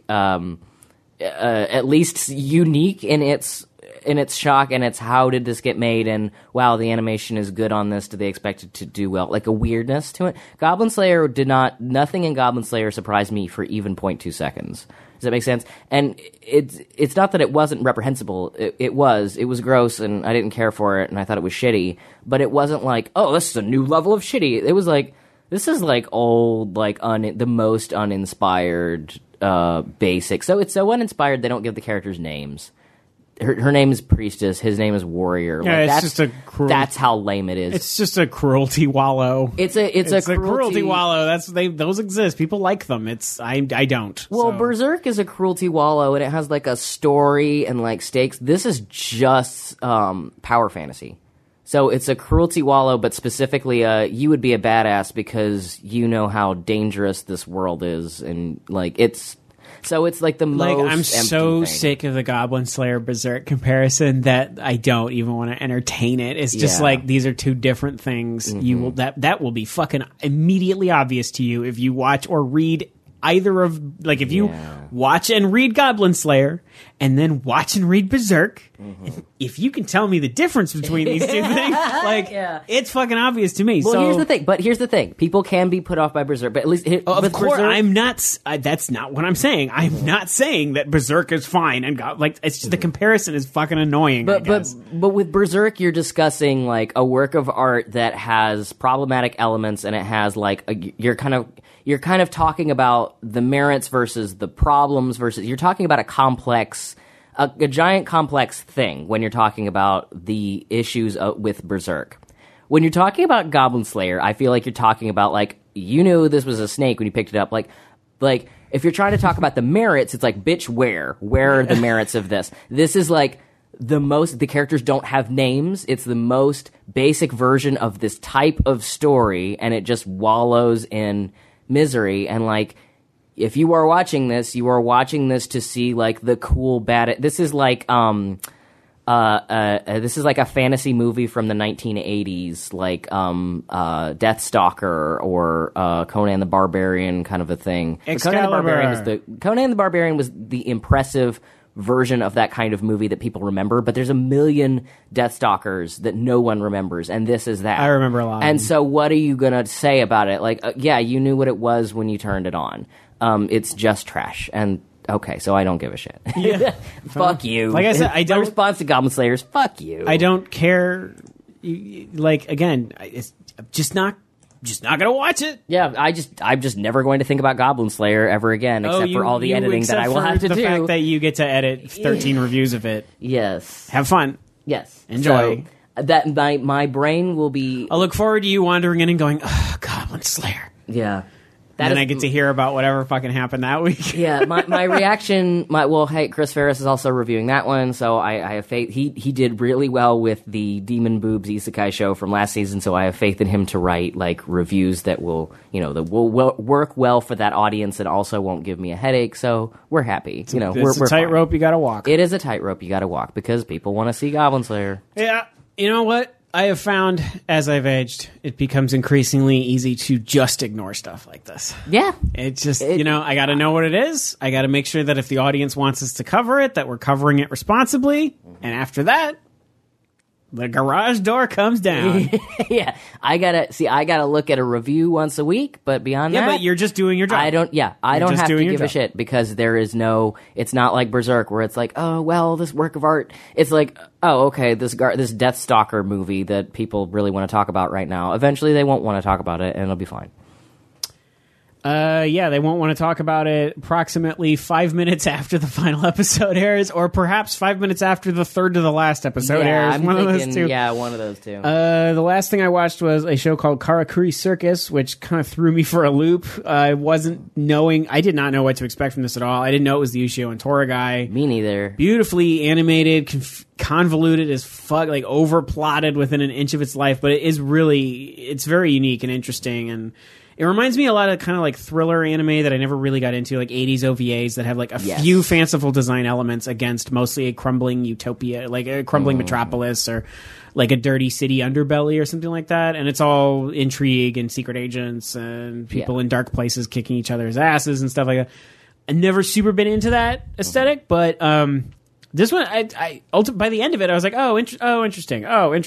at least unique in its shock and its how did this get made, and wow, the animation is good on this. Do they expect it to do well? Like a weirdness to it. Goblin Slayer nothing in Goblin Slayer surprised me for even 0.2 seconds. Does that make sense? And it's not that it wasn't reprehensible. It was gross, and I didn't care for it, and I thought it was shitty. But it wasn't like, oh, this is a new level of shitty. It was like, this is like old, like the most uninspired, basic. So it's so uninspired they don't give the characters names. Her name is Priestess. His name is Warrior. Yeah, like, it's just a that's how lame it is. It's just a cruelty wallow. It's a cruelty wallow. Those exist. People like them. I don't. Well, so. Berserk is a cruelty wallow, and it has like a story and like stakes. This is just power fantasy. So it's a cruelty wallow, but specifically, you would be a badass because you know how dangerous this world is, and like it's So it's like the Like, most I'm so thing. sick of the Goblin Slayer Berserk comparison that I don't even want to entertain it. It's just like, these are two different things. You will that will be fucking immediately obvious to you if you watch or read either of, like, if you watch and read Goblin Slayer and then watch and read Berserk, if you can tell me the difference between these two things, like, it's fucking obvious to me. Well, so, here's the thing. People can be put off by Berserk, but at least of course, Berserk, I'm not. That's not what I'm saying. I'm not saying that Berserk is fine and like, it's just the comparison is fucking annoying. But with Berserk, you're discussing like a work of art that has problematic elements, and it has like you're kind of talking about the merits versus the problems versus you're talking about a complex. A giant complex thing when you're talking about the issues with Berserk. When you're talking about Goblin Slayer, I feel like you're talking about, like, you knew this was a snake when you picked it up. Like if you're trying to talk about the merits, it's like, bitch, where are the merits of this? This is like the characters don't have names. It's the most basic version of this type of story, and it just wallows in misery. And like, if you are watching this, you are watching this to see like the cool bad. This is like this is like a fantasy movie from the 1980s, like Deathstalker or Conan the Barbarian kind of a thing. Conan the Barbarian was the impressive version of that kind of movie that people remember, but there's a million Deathstalkers that no one remembers, and this is that. I remember a lot. And so what are you gonna say about it? Like, yeah, you knew what it was when you turned it on. It's just trash. And okay, so I don't give a shit. Yeah. Fuck you. Like I said, My response to Goblin Slayers, fuck you. I don't care. Like, again, it's just not gonna watch it. Yeah, I'm just never going to think about Goblin Slayer ever again, except for all the editing that I will have to do. The fact that you get to edit 13 reviews of it. Yes. Have fun. Yes. Enjoy. So, that my brain will be. I'll look forward to you wandering in and going, oh, Goblin Slayer. Yeah. Then I get to hear about whatever fucking happened that week. Yeah, my reaction, hey, Chris Ferris is also reviewing that one, so I have faith. He did really well with the Demon Boobs Isekai show from last season, so I have faith in him to write like reviews that will work well for that audience and also won't give me a headache. So we're happy. It's a tightrope you got to walk. It is a tightrope you got to walk because people want to see Goblin Slayer. Yeah, you know what? I have found, as I've aged, it becomes increasingly easy to just ignore stuff like this. Yeah. It's just, I got to know what it is. I got to make sure that if the audience wants us to cover it, that we're covering it responsibly. And after that, the garage door comes down. Yeah. I gotta look at a review once a week, but beyond that. Yeah, but you're just doing your job. I don't have to give a shit because it's not like Berserk where it's like, oh, well, this work of art. It's like, oh, okay, this Deathstalker movie that people really want to talk about right now. Eventually they won't want to talk about it and it'll be fine. Yeah, they won't want to talk about it approximately 5 minutes after the final episode airs, or perhaps 5 minutes after the third to the last episode airs. I'm one thinking, of those two. Yeah, one of those two. The last thing I watched was a show called Karakuri Circus, which kind of threw me for a loop. I did not know what to expect from this at all. I didn't know it was the Ushio and Tora guy. Me neither. Beautifully animated, convoluted as fuck, like overplotted within an inch of its life, but it's very unique and interesting, and it reminds me a lot of kind of like thriller anime that I never really got into, like 80s OVAs that have like a few fanciful design elements against mostly a crumbling utopia, like a crumbling metropolis or like a dirty city underbelly or something like that. And it's all intrigue and secret agents and people in dark places kicking each other's asses and stuff like that. I've never super been into that aesthetic, but this one, by the end of it, I was like, interesting.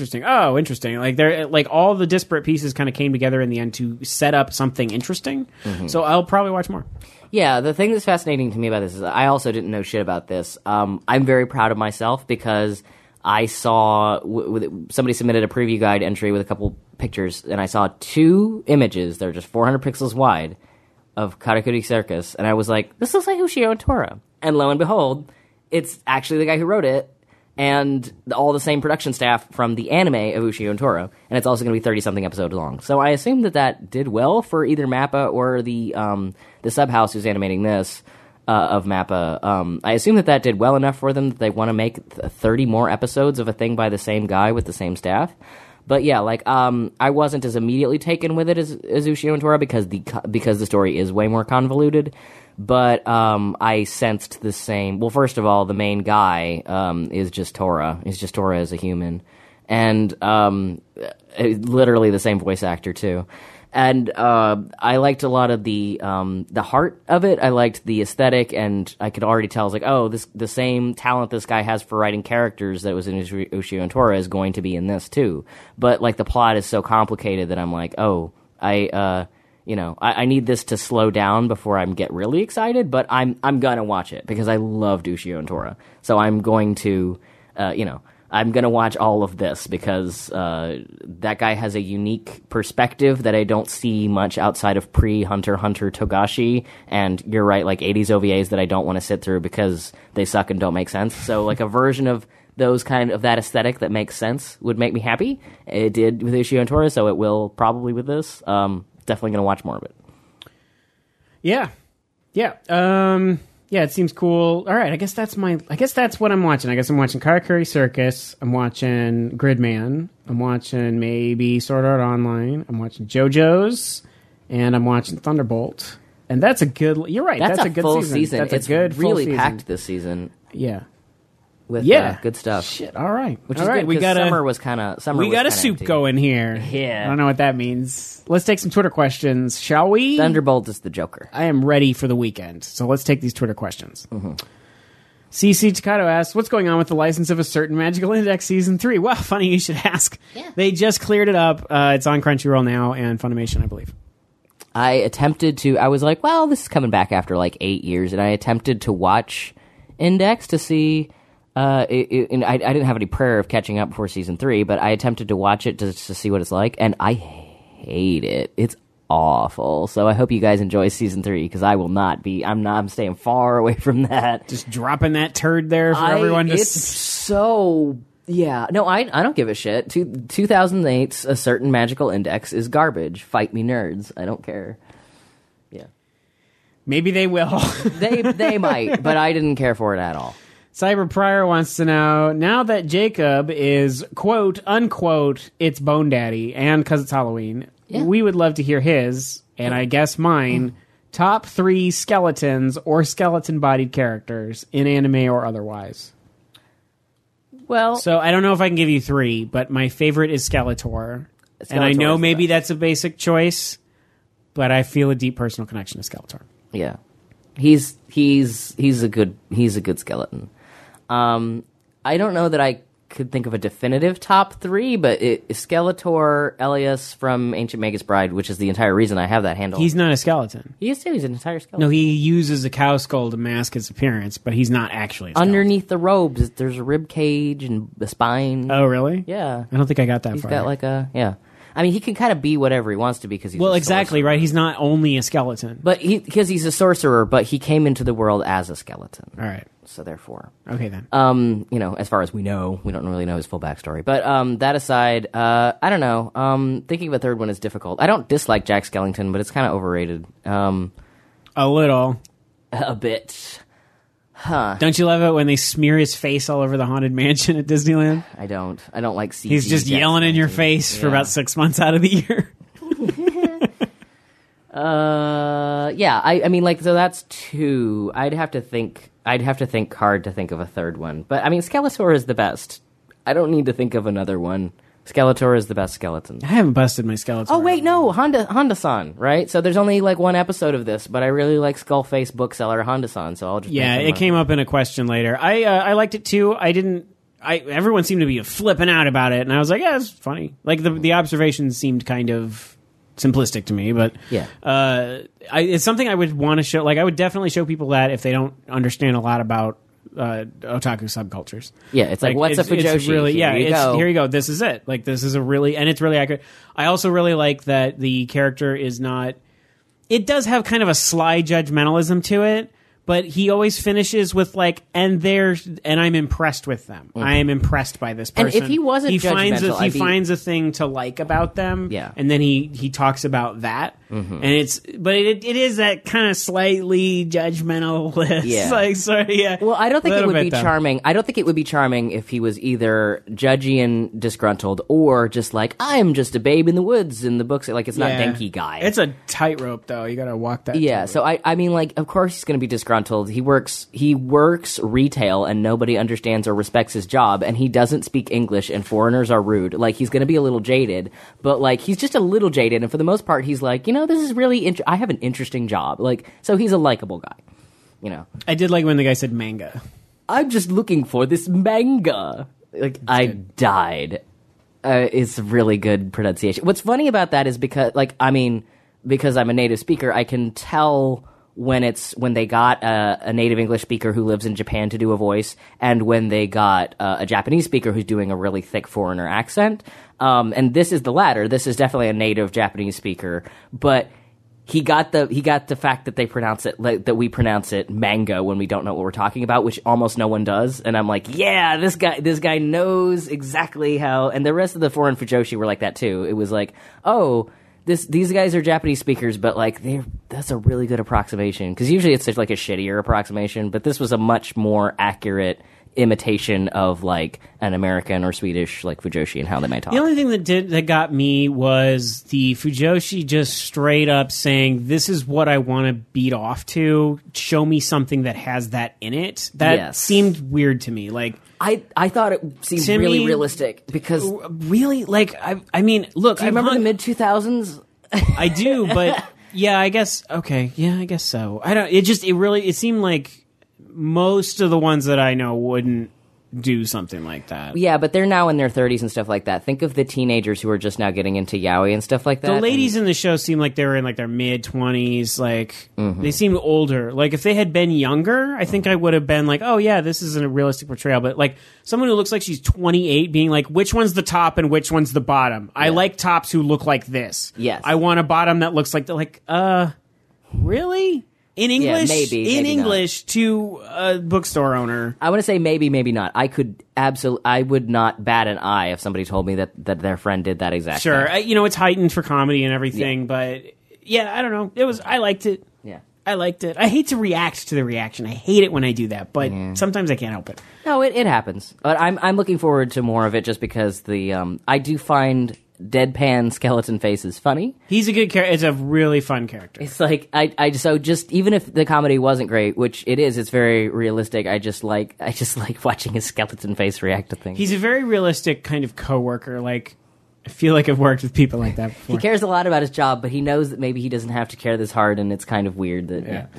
Like all the disparate pieces kind of came together in the end to set up something interesting. Mm-hmm. So I'll probably watch more. Yeah, the thing that's fascinating to me about this is I also didn't know shit about this. I'm very proud of myself because I saw somebody submitted a preview guide entry with a couple pictures, and I saw 2 images. They're just 400 pixels wide of Karakuri Circus, and I was like, this looks like Ushio and Tora. And lo and behold, it's actually the guy who wrote it, and all the same production staff from the anime of Ushio and Tora, and it's also going to be 30-something episodes long. So I assume that did well for either Mappa or the Subhouse who's animating this of Mappa. I assume that did well enough for them that they want to make 30 more episodes of a thing by the same guy with the same staff. But yeah, like I wasn't as immediately taken with it as Ushio and Tora because the story is way more convoluted. But I sensed the same. Well, first of all, the main guy is just Tora. He's just Tora as a human, and literally the same voice actor too. And I liked a lot of the heart of it. I liked the aesthetic, and I could already tell, I was like, oh, the same talent this guy has for writing characters that was in Ushio and Tora is going to be in this too. But like the plot is so complicated that I'm like, oh, I need this to slow down before I get really excited. But I'm gonna watch it because I loved Ushio and Tora, so I'm going to, I'm going to watch all of this because that guy has a unique perspective that I don't see much outside of pre-Hunter x Hunter Togashi, and you're right, like 80s OVAs that I don't want to sit through because they suck and don't make sense. So like a version of those kind of that aesthetic that makes sense would make me happy. It did with Ushio and Tora, so it will probably with this. Definitely going to watch more of it. Yeah. Yeah, it seems cool. All right, I guess that's what I'm watching. I guess I'm watching Karakuri Circus. I'm watching Gridman. I'm watching maybe Sword Art Online. I'm watching JoJo's, and I'm watching Thunderbolt. And that's a good. You're right. That's a good full season. That's it's a good really full packed season. this season. Yeah. With good stuff. Shit. All right. Which all is right. good, We got summer was kind of We got a soup empty. going here. Yeah. I don't know what that means. Let's take some Twitter questions, shall we? Thunderbolt is the Joker. I am ready for the weekend, so let's take these Twitter questions. CC Takato asks, what's going on with the license of a certain Magical Index Season 3? Well, funny you should ask. Yeah. They just cleared it up. It's on Crunchyroll now and Funimation, I believe. I was like, well, this is coming back after like 8 years, and I attempted to watch Index to see... I didn't have any prayer of catching up before Season 3, but I attempted to watch it to see what it's like, and I hate it. It's awful. So I hope you guys enjoy Season 3, because I will not be. I'm staying far away from that. Just dropping that turd there for everyone to... It's so... Yeah. No, I don't give a shit. 2008's A Certain Magical Index is garbage. Fight me, nerds. I don't care. Yeah. Maybe they will. They might, but I didn't care for it at all. Cyber Pryor wants to know, now that Jacob is, quote, unquote, it's Bone Daddy, and because it's Halloween, we would love to hear his, and I guess mine, top 3 skeletons or skeleton-bodied characters in anime or otherwise. Well... So I don't know if I can give you 3, but my favorite is Skeletor. And I know maybe that's a basic choice, but I feel a deep personal connection to Skeletor. Yeah. He's a good skeleton. I don't know that I could think of a definitive top 3, but Skeletor, Elias from Ancient Magus Bride, which is the entire reason I have that handle. He's not a skeleton. He is too. He's an entire skeleton. No, he uses a cow skull to mask his appearance, but he's not actually a skeleton. Underneath the robes, there's a rib cage and a spine. Oh, really? Yeah. I don't think I got that He's far. got like a... Yeah. I mean, he can kind of be whatever he wants to be because he's well, a exactly, sorcerer. right? He's not only a skeleton. But because he's a sorcerer, but he came into the world as a skeleton. All right. So therefore... Okay, then. As far as we know, we don't really know his full backstory. But that aside, I don't know. Thinking of a third one is difficult. I don't dislike Jack Skellington, but it's kind of overrated. A little. A bit. Don't you love it when they smear his face all over the Haunted Mansion at Disneyland? I don't like CG. He's just Jack yelling in your Skellington. face for about 6 months out of the year. Yeah. I mean, like, so that's 2. I'd have to think hard to think of a third one. But I mean, Skeletor is the best. I don't need to think of another one. Skeletor is the best skeleton. I haven't busted my Skeletor. Oh wait, no, Honda-san, right? So there's only like one episode of this, but I really like Skullface bookseller Honda-san, so I'll just it came up in a question later. I liked it too. Everyone seemed to be flipping out about it, and I was like, yeah, it's funny. Like the observations seemed kind of simplistic to me, but it's something I would want to show. Like, I would definitely show people that if they don't understand a lot about otaku subcultures. Yeah, it's like what's a Fujoshi? It's really, here you go. This is it. Like, this is and it's really accurate. I also really like that the character is not. It does have kind of a sly judgmentalism to it, but he always finishes with like, and I'm impressed with them. I am impressed by this person. And if he wasn't judgmental, he finds a thing to like about them, Yeah. and then he talks about that, and it is that kind of slightly judgmental list. Yeah. Like, sorry, yeah. Well, I don't think it Little would be bit, though. charming. I don't think it would be charming if he was either judgy and disgruntled, or just like, I'm just a babe in the woods in the books. Like, it's not Yeah. Denki guy. It's a tightrope, though. You got to walk that. Yeah, tightrope. so I mean, like, of course he's going to be disgruntled. He works retail, and nobody understands or respects his job, and he doesn't speak English, and foreigners are rude. Like, he's going to be a little jaded, but like, he's just a little jaded, and for the most part, he's like, this is really I have an interesting job. Like, so he's a likable guy. I did like when the guy said manga. I'm just looking for this manga. Like, I died. It's really good pronunciation. What's funny about that is because I'm a native speaker, I can tell when they got a native English speaker who lives in Japan to do a voice, and when they got a Japanese speaker who's doing a really thick foreigner accent. And this is the latter. This is definitely a native Japanese speaker, but he got the fact that they pronounce it that we pronounce it mango when we don't know what we're talking about, which almost no one does. And I'm like, yeah, this guy knows exactly how. And the rest of the foreign fujoshi were like that too. It was like, oh, these guys are Japanese speakers, but like that's a really good approximation, because usually it's like a shittier approximation, but this was a much more accurate imitation of like an American or Swedish like fujoshi and how they might talk. The only thing that got me was the fujoshi just straight up saying, "This is what I want to beat off to. Show me something that has that in it." That seemed weird to me. Like, I thought it seemed really realistic, because really, like, I mean, look, do you remember the mid 2000s? I do, but yeah, I guess okay, yeah, I guess so. I don't. It seemed like most of the ones that I know wouldn't do something like that. Yeah, but they're now in their 30s and stuff like that. Think of the teenagers who are just now getting into yaoi and stuff like that. The ladies in the show seem like they were in like their mid-20s. Like, they seemed older. Like, if they had been younger, I think I would have been like, oh yeah, this isn't a realistic portrayal. But like, someone who looks like she's 28 being like, which one's the top and which one's the bottom? I like tops who look like this. Yes. I want a bottom that looks like, they're like, really? In English, maybe English not. To a bookstore owner. I want to say maybe not. I would not bat an eye if somebody told me that their friend did that exact thing. Sure, it's heightened for comedy and everything, but yeah, I don't know. I liked it. Yeah. I liked it. I hate to react to the reaction. I hate it when I do that, but sometimes I can't help it. No, it happens. But I'm looking forward to more of it, just because I do find deadpan skeleton faces funny. He's a good character. It's a really fun character. It's like so just even if the comedy wasn't great, which it is, it's very realistic. I just like watching his skeleton face react to things. He's a very realistic kind of coworker. Like, I feel like I've worked with people like that before. He cares a lot about his job, but he knows that maybe he doesn't have to care this hard, and it's kind of weird that.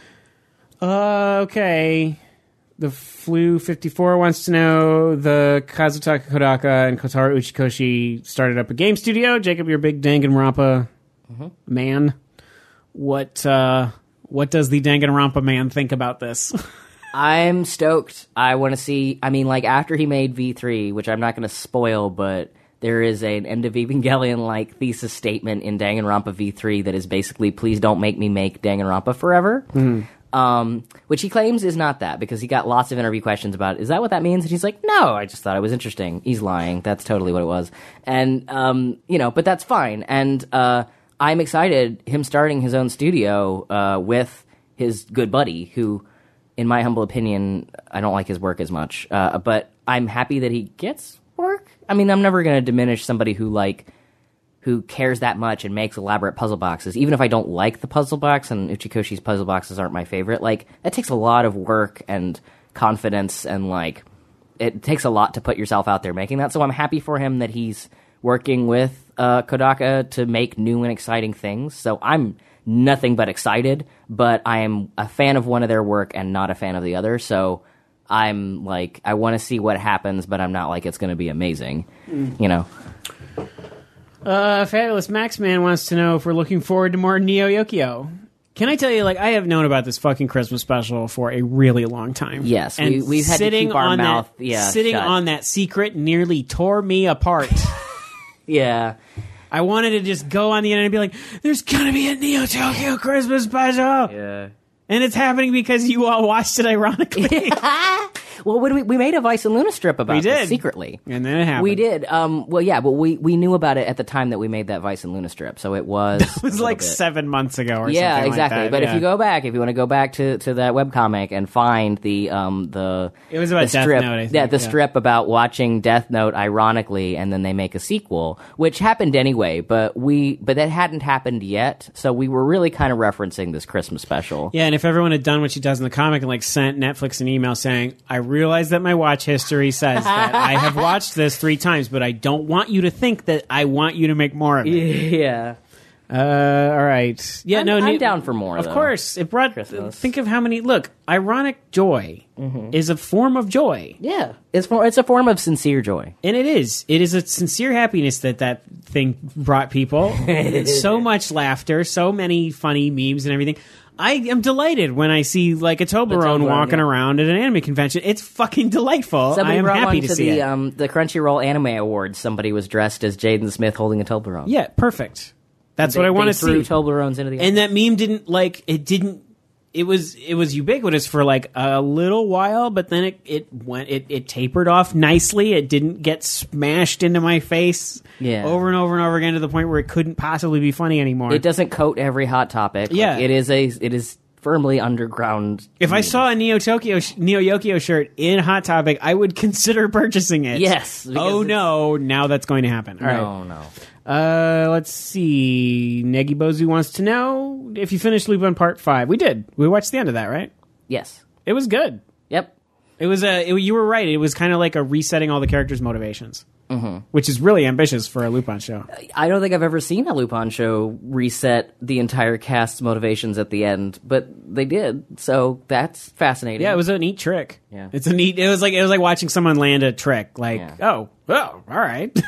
Yeah. Okay. The Flu 54 wants to know, the Kazutaka Kodaka and Kotaro Uchikoshi started up a game studio. Jacob, you're a big Danganronpa man. What does the Danganronpa man think about this? I'm stoked. I want to see. I mean, like, after he made V3, which I'm not going to spoil, but there is an End of Evangelion-like thesis statement in Danganronpa V3 that is basically, please don't make me make Danganronpa forever. Which he claims is not that, because he got lots of interview questions about, is that what that means? And he's like, no, I just thought it was interesting. He's lying. That's totally what it was. And, but that's fine. And I'm excited, him starting his own studio with his good buddy, who, in my humble opinion, I don't like his work as much. But I'm happy that he gets work. I mean, I'm never going to diminish somebody who cares that much and makes elaborate puzzle boxes. Even if I don't like the puzzle box, and Uchikoshi's puzzle boxes aren't my favorite, like, that takes a lot of work and confidence, and like, it takes a lot to put yourself out there making that. So I'm happy for him that he's working with Kodaka to make new and exciting things. So I'm nothing but excited, but I am a fan of one of their work and not a fan of the other. So I'm like, I want to see what happens, but I'm not like it's going to be amazing, Fabulous Max Man wants to know if we're looking forward to more Neo Yokio. Can I tell you, like, I have known about this fucking Christmas special for a really long time. Yes, and we've had to keep our mouth sitting shut. On that secret nearly tore me apart. Yeah. I wanted to just go on the internet and be like, there's gonna be a Neo Tokyo Christmas special. Yeah. And it's happening because you all watched it ironically. Well, we made a Vice and Luna strip about We did. this secretly. And then it happened. We did. Well, yeah, but we knew about it at the time that we made that Vice and Luna strip, so it was It was like 7 months ago or something yeah, like exactly. that. But Yeah. if you want to go back to that webcomic and find the It was about the Death strip, Note, I think, yeah, the yeah. strip about watching Death Note ironically, and then they make a sequel, which happened anyway, but that hadn't happened yet, so we were really kind of referencing this Christmas special. Yeah, and if everyone had done what she does in the comic and like sent Netflix an email saying, I realize that my watch history says that I have watched this 3 times, but I don't want you to think that I want you to make more of it. Yeah. All right. Yeah, I'm down for more, Of though. course. It brought, Christmas. think of how many, look, ironic joy is a form of joy. Yeah. It's a form of sincere joy. And it is. It is a sincere happiness that thing brought people. So much laughter, so many funny memes and everything. I am delighted when I see like a Toblerone walking around at an anime convention. It's fucking delightful. Somebody I am brought happy one to see it. the Crunchyroll Anime Awards. Somebody was dressed as Jaden Smith holding a Toblerone. Yeah, perfect. That's what I want to see. Threw Toblerones into the And that meme it was ubiquitous for like a little while, but then it tapered off nicely. It didn't get smashed into my face over and over and over again to the point where it couldn't possibly be funny anymore. It doesn't coat every hot topic. Yeah. Like, it is firmly underground. If I saw a Neo Yokio shirt in Hot Topic, I would consider purchasing it. Yes. Oh no, now that's going to happen. All right. No. Let's see. Negibozu wants to know if you finished Lupin Part 5. We did. We watched the end of that, right? Yes. It was good. Yep. It was you were right. It was kind of like a resetting all the characters' motivations, which is really ambitious for a Lupin show. I don't think I've ever seen a Lupin show reset the entire cast's motivations at the end, but they did. So that's fascinating. Yeah, it was a neat trick. Yeah. It was like watching someone land a trick. Like, oh, all right.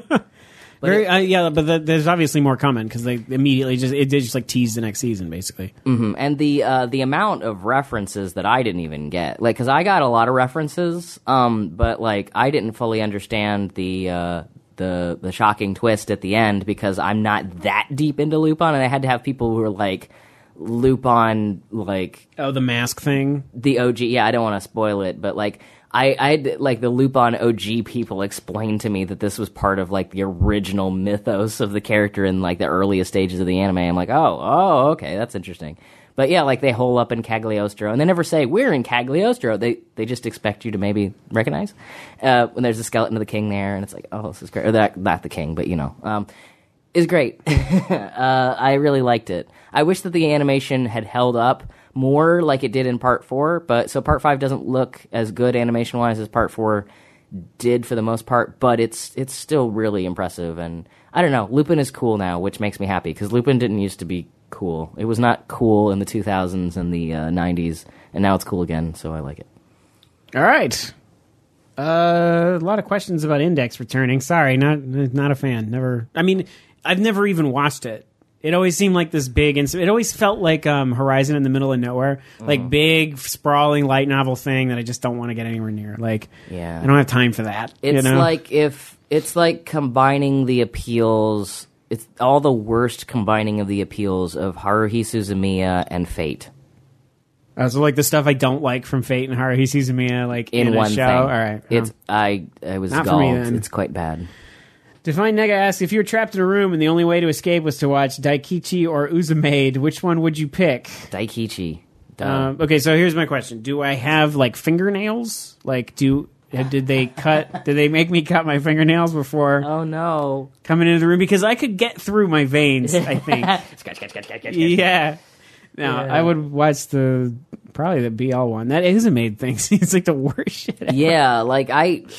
But there's obviously more coming because they immediately just like tease the next season basically. And the amount of references that I didn't even get, like, because I got a lot of references, but like I didn't fully understand the shocking twist at the end because I'm not that deep into Lupin, and I had to have people who were like Lupin, like the mask thing, the OG. Yeah, I don't want to spoil it, but like. I had like the Lupin OG people explain to me that this was part of like the original mythos of the character in like the earliest stages of the anime. I'm like, oh, okay, that's interesting. But yeah, like they hole up in Cagliostro, and they never say we're in Cagliostro. They just expect you to maybe recognize when there's a skeleton of the king there, and it's like, oh, this is great. Or not the king, but you know, it's great. I really liked it. I wish that the animation had held up more like it did in Part 4, but so Part 5 doesn't look as good animation-wise as Part 4 did for the most part, but it's still really impressive, and I don't know, Lupin is cool now, which makes me happy, because Lupin didn't used to be cool. It was not cool in the 2000s and the 90s, and now it's cool again, so I like it. All right. A lot of questions about Index returning. Sorry, not a fan. I've never even watched it. It always seemed like this big, and it always felt like Horizon in the middle of nowhere, like big, sprawling light novel thing that I just don't want to get anywhere near. Like, I don't have time for that. It's like it's like combining the appeals. It's all the worst combining of the appeals of Haruhi Suzumiya and Fate. So like the stuff I don't like from Fate and Haruhi Suzumiya, like in one a show. thing. All right, I was not for me, galled. then. It's quite bad. Define Nega asks, if you were trapped in a room and the only way to escape was to watch Daikichi or Uzumade, which one would you pick? Daikichi. Okay, so here's my question. Do I have, like, fingernails? Like, did they make me cut my fingernails before Oh, no. coming into the room? Because I could get through my veins, I think. Scratch. Yeah. No, I would watch probably the BL one. That Uzumade thing seems like the worst shit ever. Yeah, like,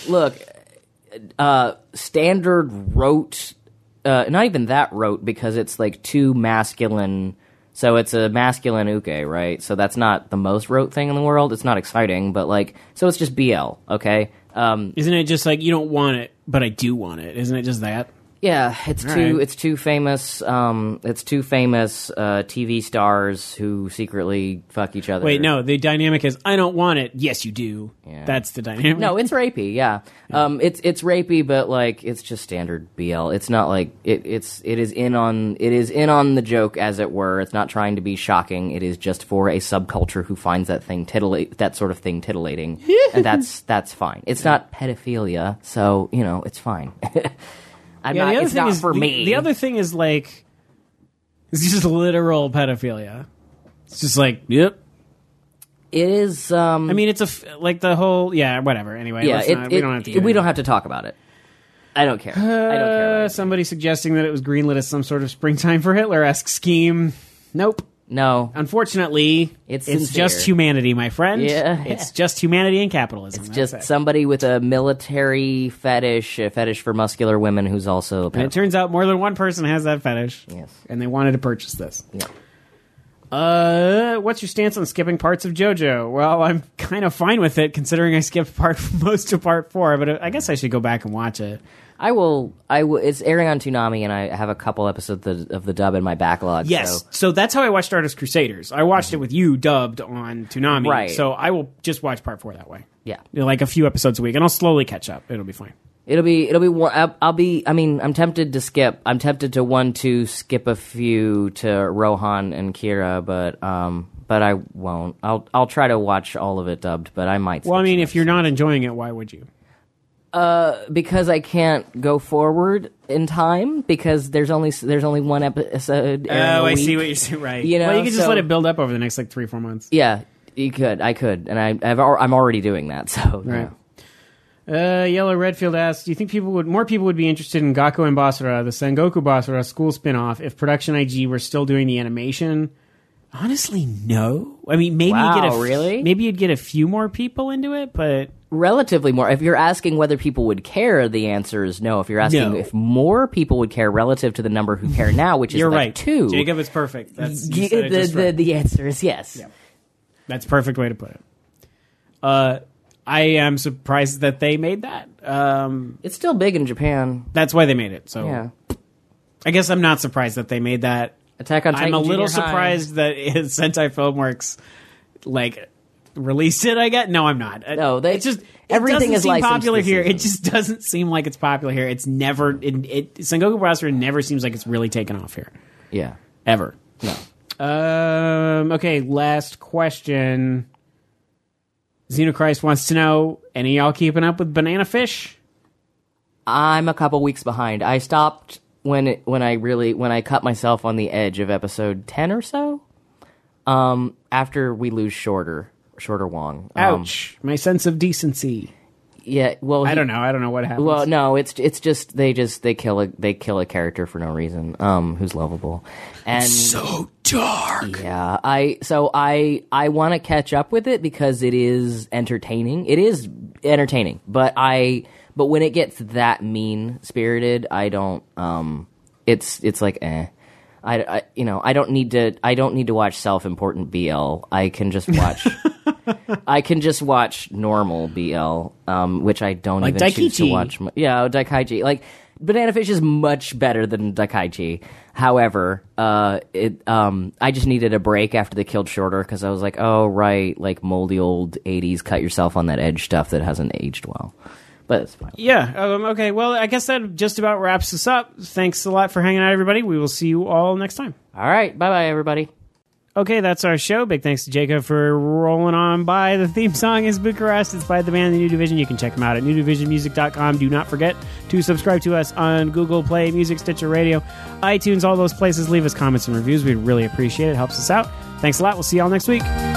standard rote, not even that rote, because it's like too masculine, so it's a masculine uke, right? So that's not the most rote thing in the world. It's not exciting, but like, so it's just BL, okay? Isn't it just like, you don't want it, but I do want it? Isn't it just that? Yeah, it's All two. right. It's two famous. It's two famous TV stars who secretly fuck each other. Wait, no. The dynamic is, I don't want it. Yes, you do. Yeah. That's the dynamic. No, it's rapey. Yeah, it's rapey, but like it's just standard BL. It's not like it is in on the joke, as it were. It's not trying to be shocking. It is just for a subculture who finds that sort of thing titillating, and that's fine. It's not pedophilia, so it's fine. It's not for me. The other thing is like, it's just literal pedophilia. It's just like, yep. It is. I mean, it's like the whole, whatever. Anyway, Yeah, we don't have to. We don't have to talk about it. I don't care. I don't care. About somebody suggesting that it was greenlit as some sort of springtime for Hitler-esque scheme. Nope. No. Unfortunately, it's sincere. just humanity, my friend. Yeah. It's just humanity and capitalism. It's That's just it. somebody with a military fetish, a fetish for muscular women who's also a And it turns out more than one person has that fetish. Yes. And they wanted to purchase this. Yeah. What's your stance on skipping parts of JoJo? Well, I'm kind of fine with it, considering I skipped most of part 4, but I guess I should go back and watch it. I will. It's airing on Toonami, and I have a couple episodes of the dub in my backlog. Yes, so that's how I watched Stardust Crusaders. I watched it with you dubbed on Toonami, Right. So I will just watch part 4 that way. Yeah. Like a few episodes a week, and I'll slowly catch up. It'll be fine. It'll be. I mean, I'm tempted to skip. I'm tempted to skip a few to Rohan and Kira, but I won't. I'll try to watch all of it dubbed, but I might. Well, I skip mean, some if you're not enjoying it, why would you? because I can't go forward in time because there's only one episode. Oh, I week. see what you're saying. Right. You know, well, you can just so- let it build up over the next 3-4 months. Yeah, you could. I could, and I'm already doing that. So Right. yeah. Yellow Redfield asks, do you think more people would be interested in Gakko and Basara, the Sengoku Basara school spin-off, if Production IG were still doing the animation? Honestly, no. I mean, maybe Really? maybe you'd get a few more people into it, but Relatively more. If you're asking whether people would care, the answer is no. If you're asking No. if more people would care relative to the number who care now, which is you're like right. 2, Jacob, it's perfect. That's you said it just right. the answer is yes. Yeah. That's a perfect way to put it. I am surprised that they made that. It's still big in Japan. That's why they made it. So Yeah. I guess I'm not surprised that they made that. Attack on Titan. I'm a little Junior High. surprised that Sentai Filmworks released it. I guess no, I'm not. No, it's just everything is seem licensed popular this here. season. It just doesn't seem like it's popular here. It's never. Sengoku Basara never seems like it's really taken off here Yeah. ever. No. Okay, last question. Xenochrist wants to know: any of y'all keeping up with Banana Fish? I'm a couple weeks behind. I stopped when I cut myself on the edge of episode 10 or so. After we lose Shorter Wong. Ouch! My sense of decency. Yeah. Well, I don't know what happens. Well, no, it's just they kill a character for no reason. Who's lovable and so dark. Yeah, I want to catch up with it because it is entertaining. It is entertaining, but when it gets that mean spirited, I don't. It's like I don't need to watch self-important BL. I can just watch. I can just watch normal BL, which I don't Like even choose to Daikaichi. watch. Yeah, Daikaichi. Like Banana Fish is much better than Daikaichi. However, I just needed a break after they killed Shorter because I was like, oh right, like moldy old 80s cut yourself on that edge stuff that hasn't aged well. But it's fine. Yeah. Okay. Well, I guess that just about wraps us up. Thanks a lot for hanging out, everybody. We will see you all next time. All right. Bye-bye, everybody. Okay, that's our show. Big thanks to Jacob for rolling on by. The theme song is Bucharest. It's by the band The New Division. You can check them out at newdivisionmusic.com. Do not forget to subscribe to us on Google Play Music, Stitcher Radio, iTunes, all those places. Leave us comments and reviews. We'd really appreciate it. It helps us out. Thanks a lot. We'll see you all next week.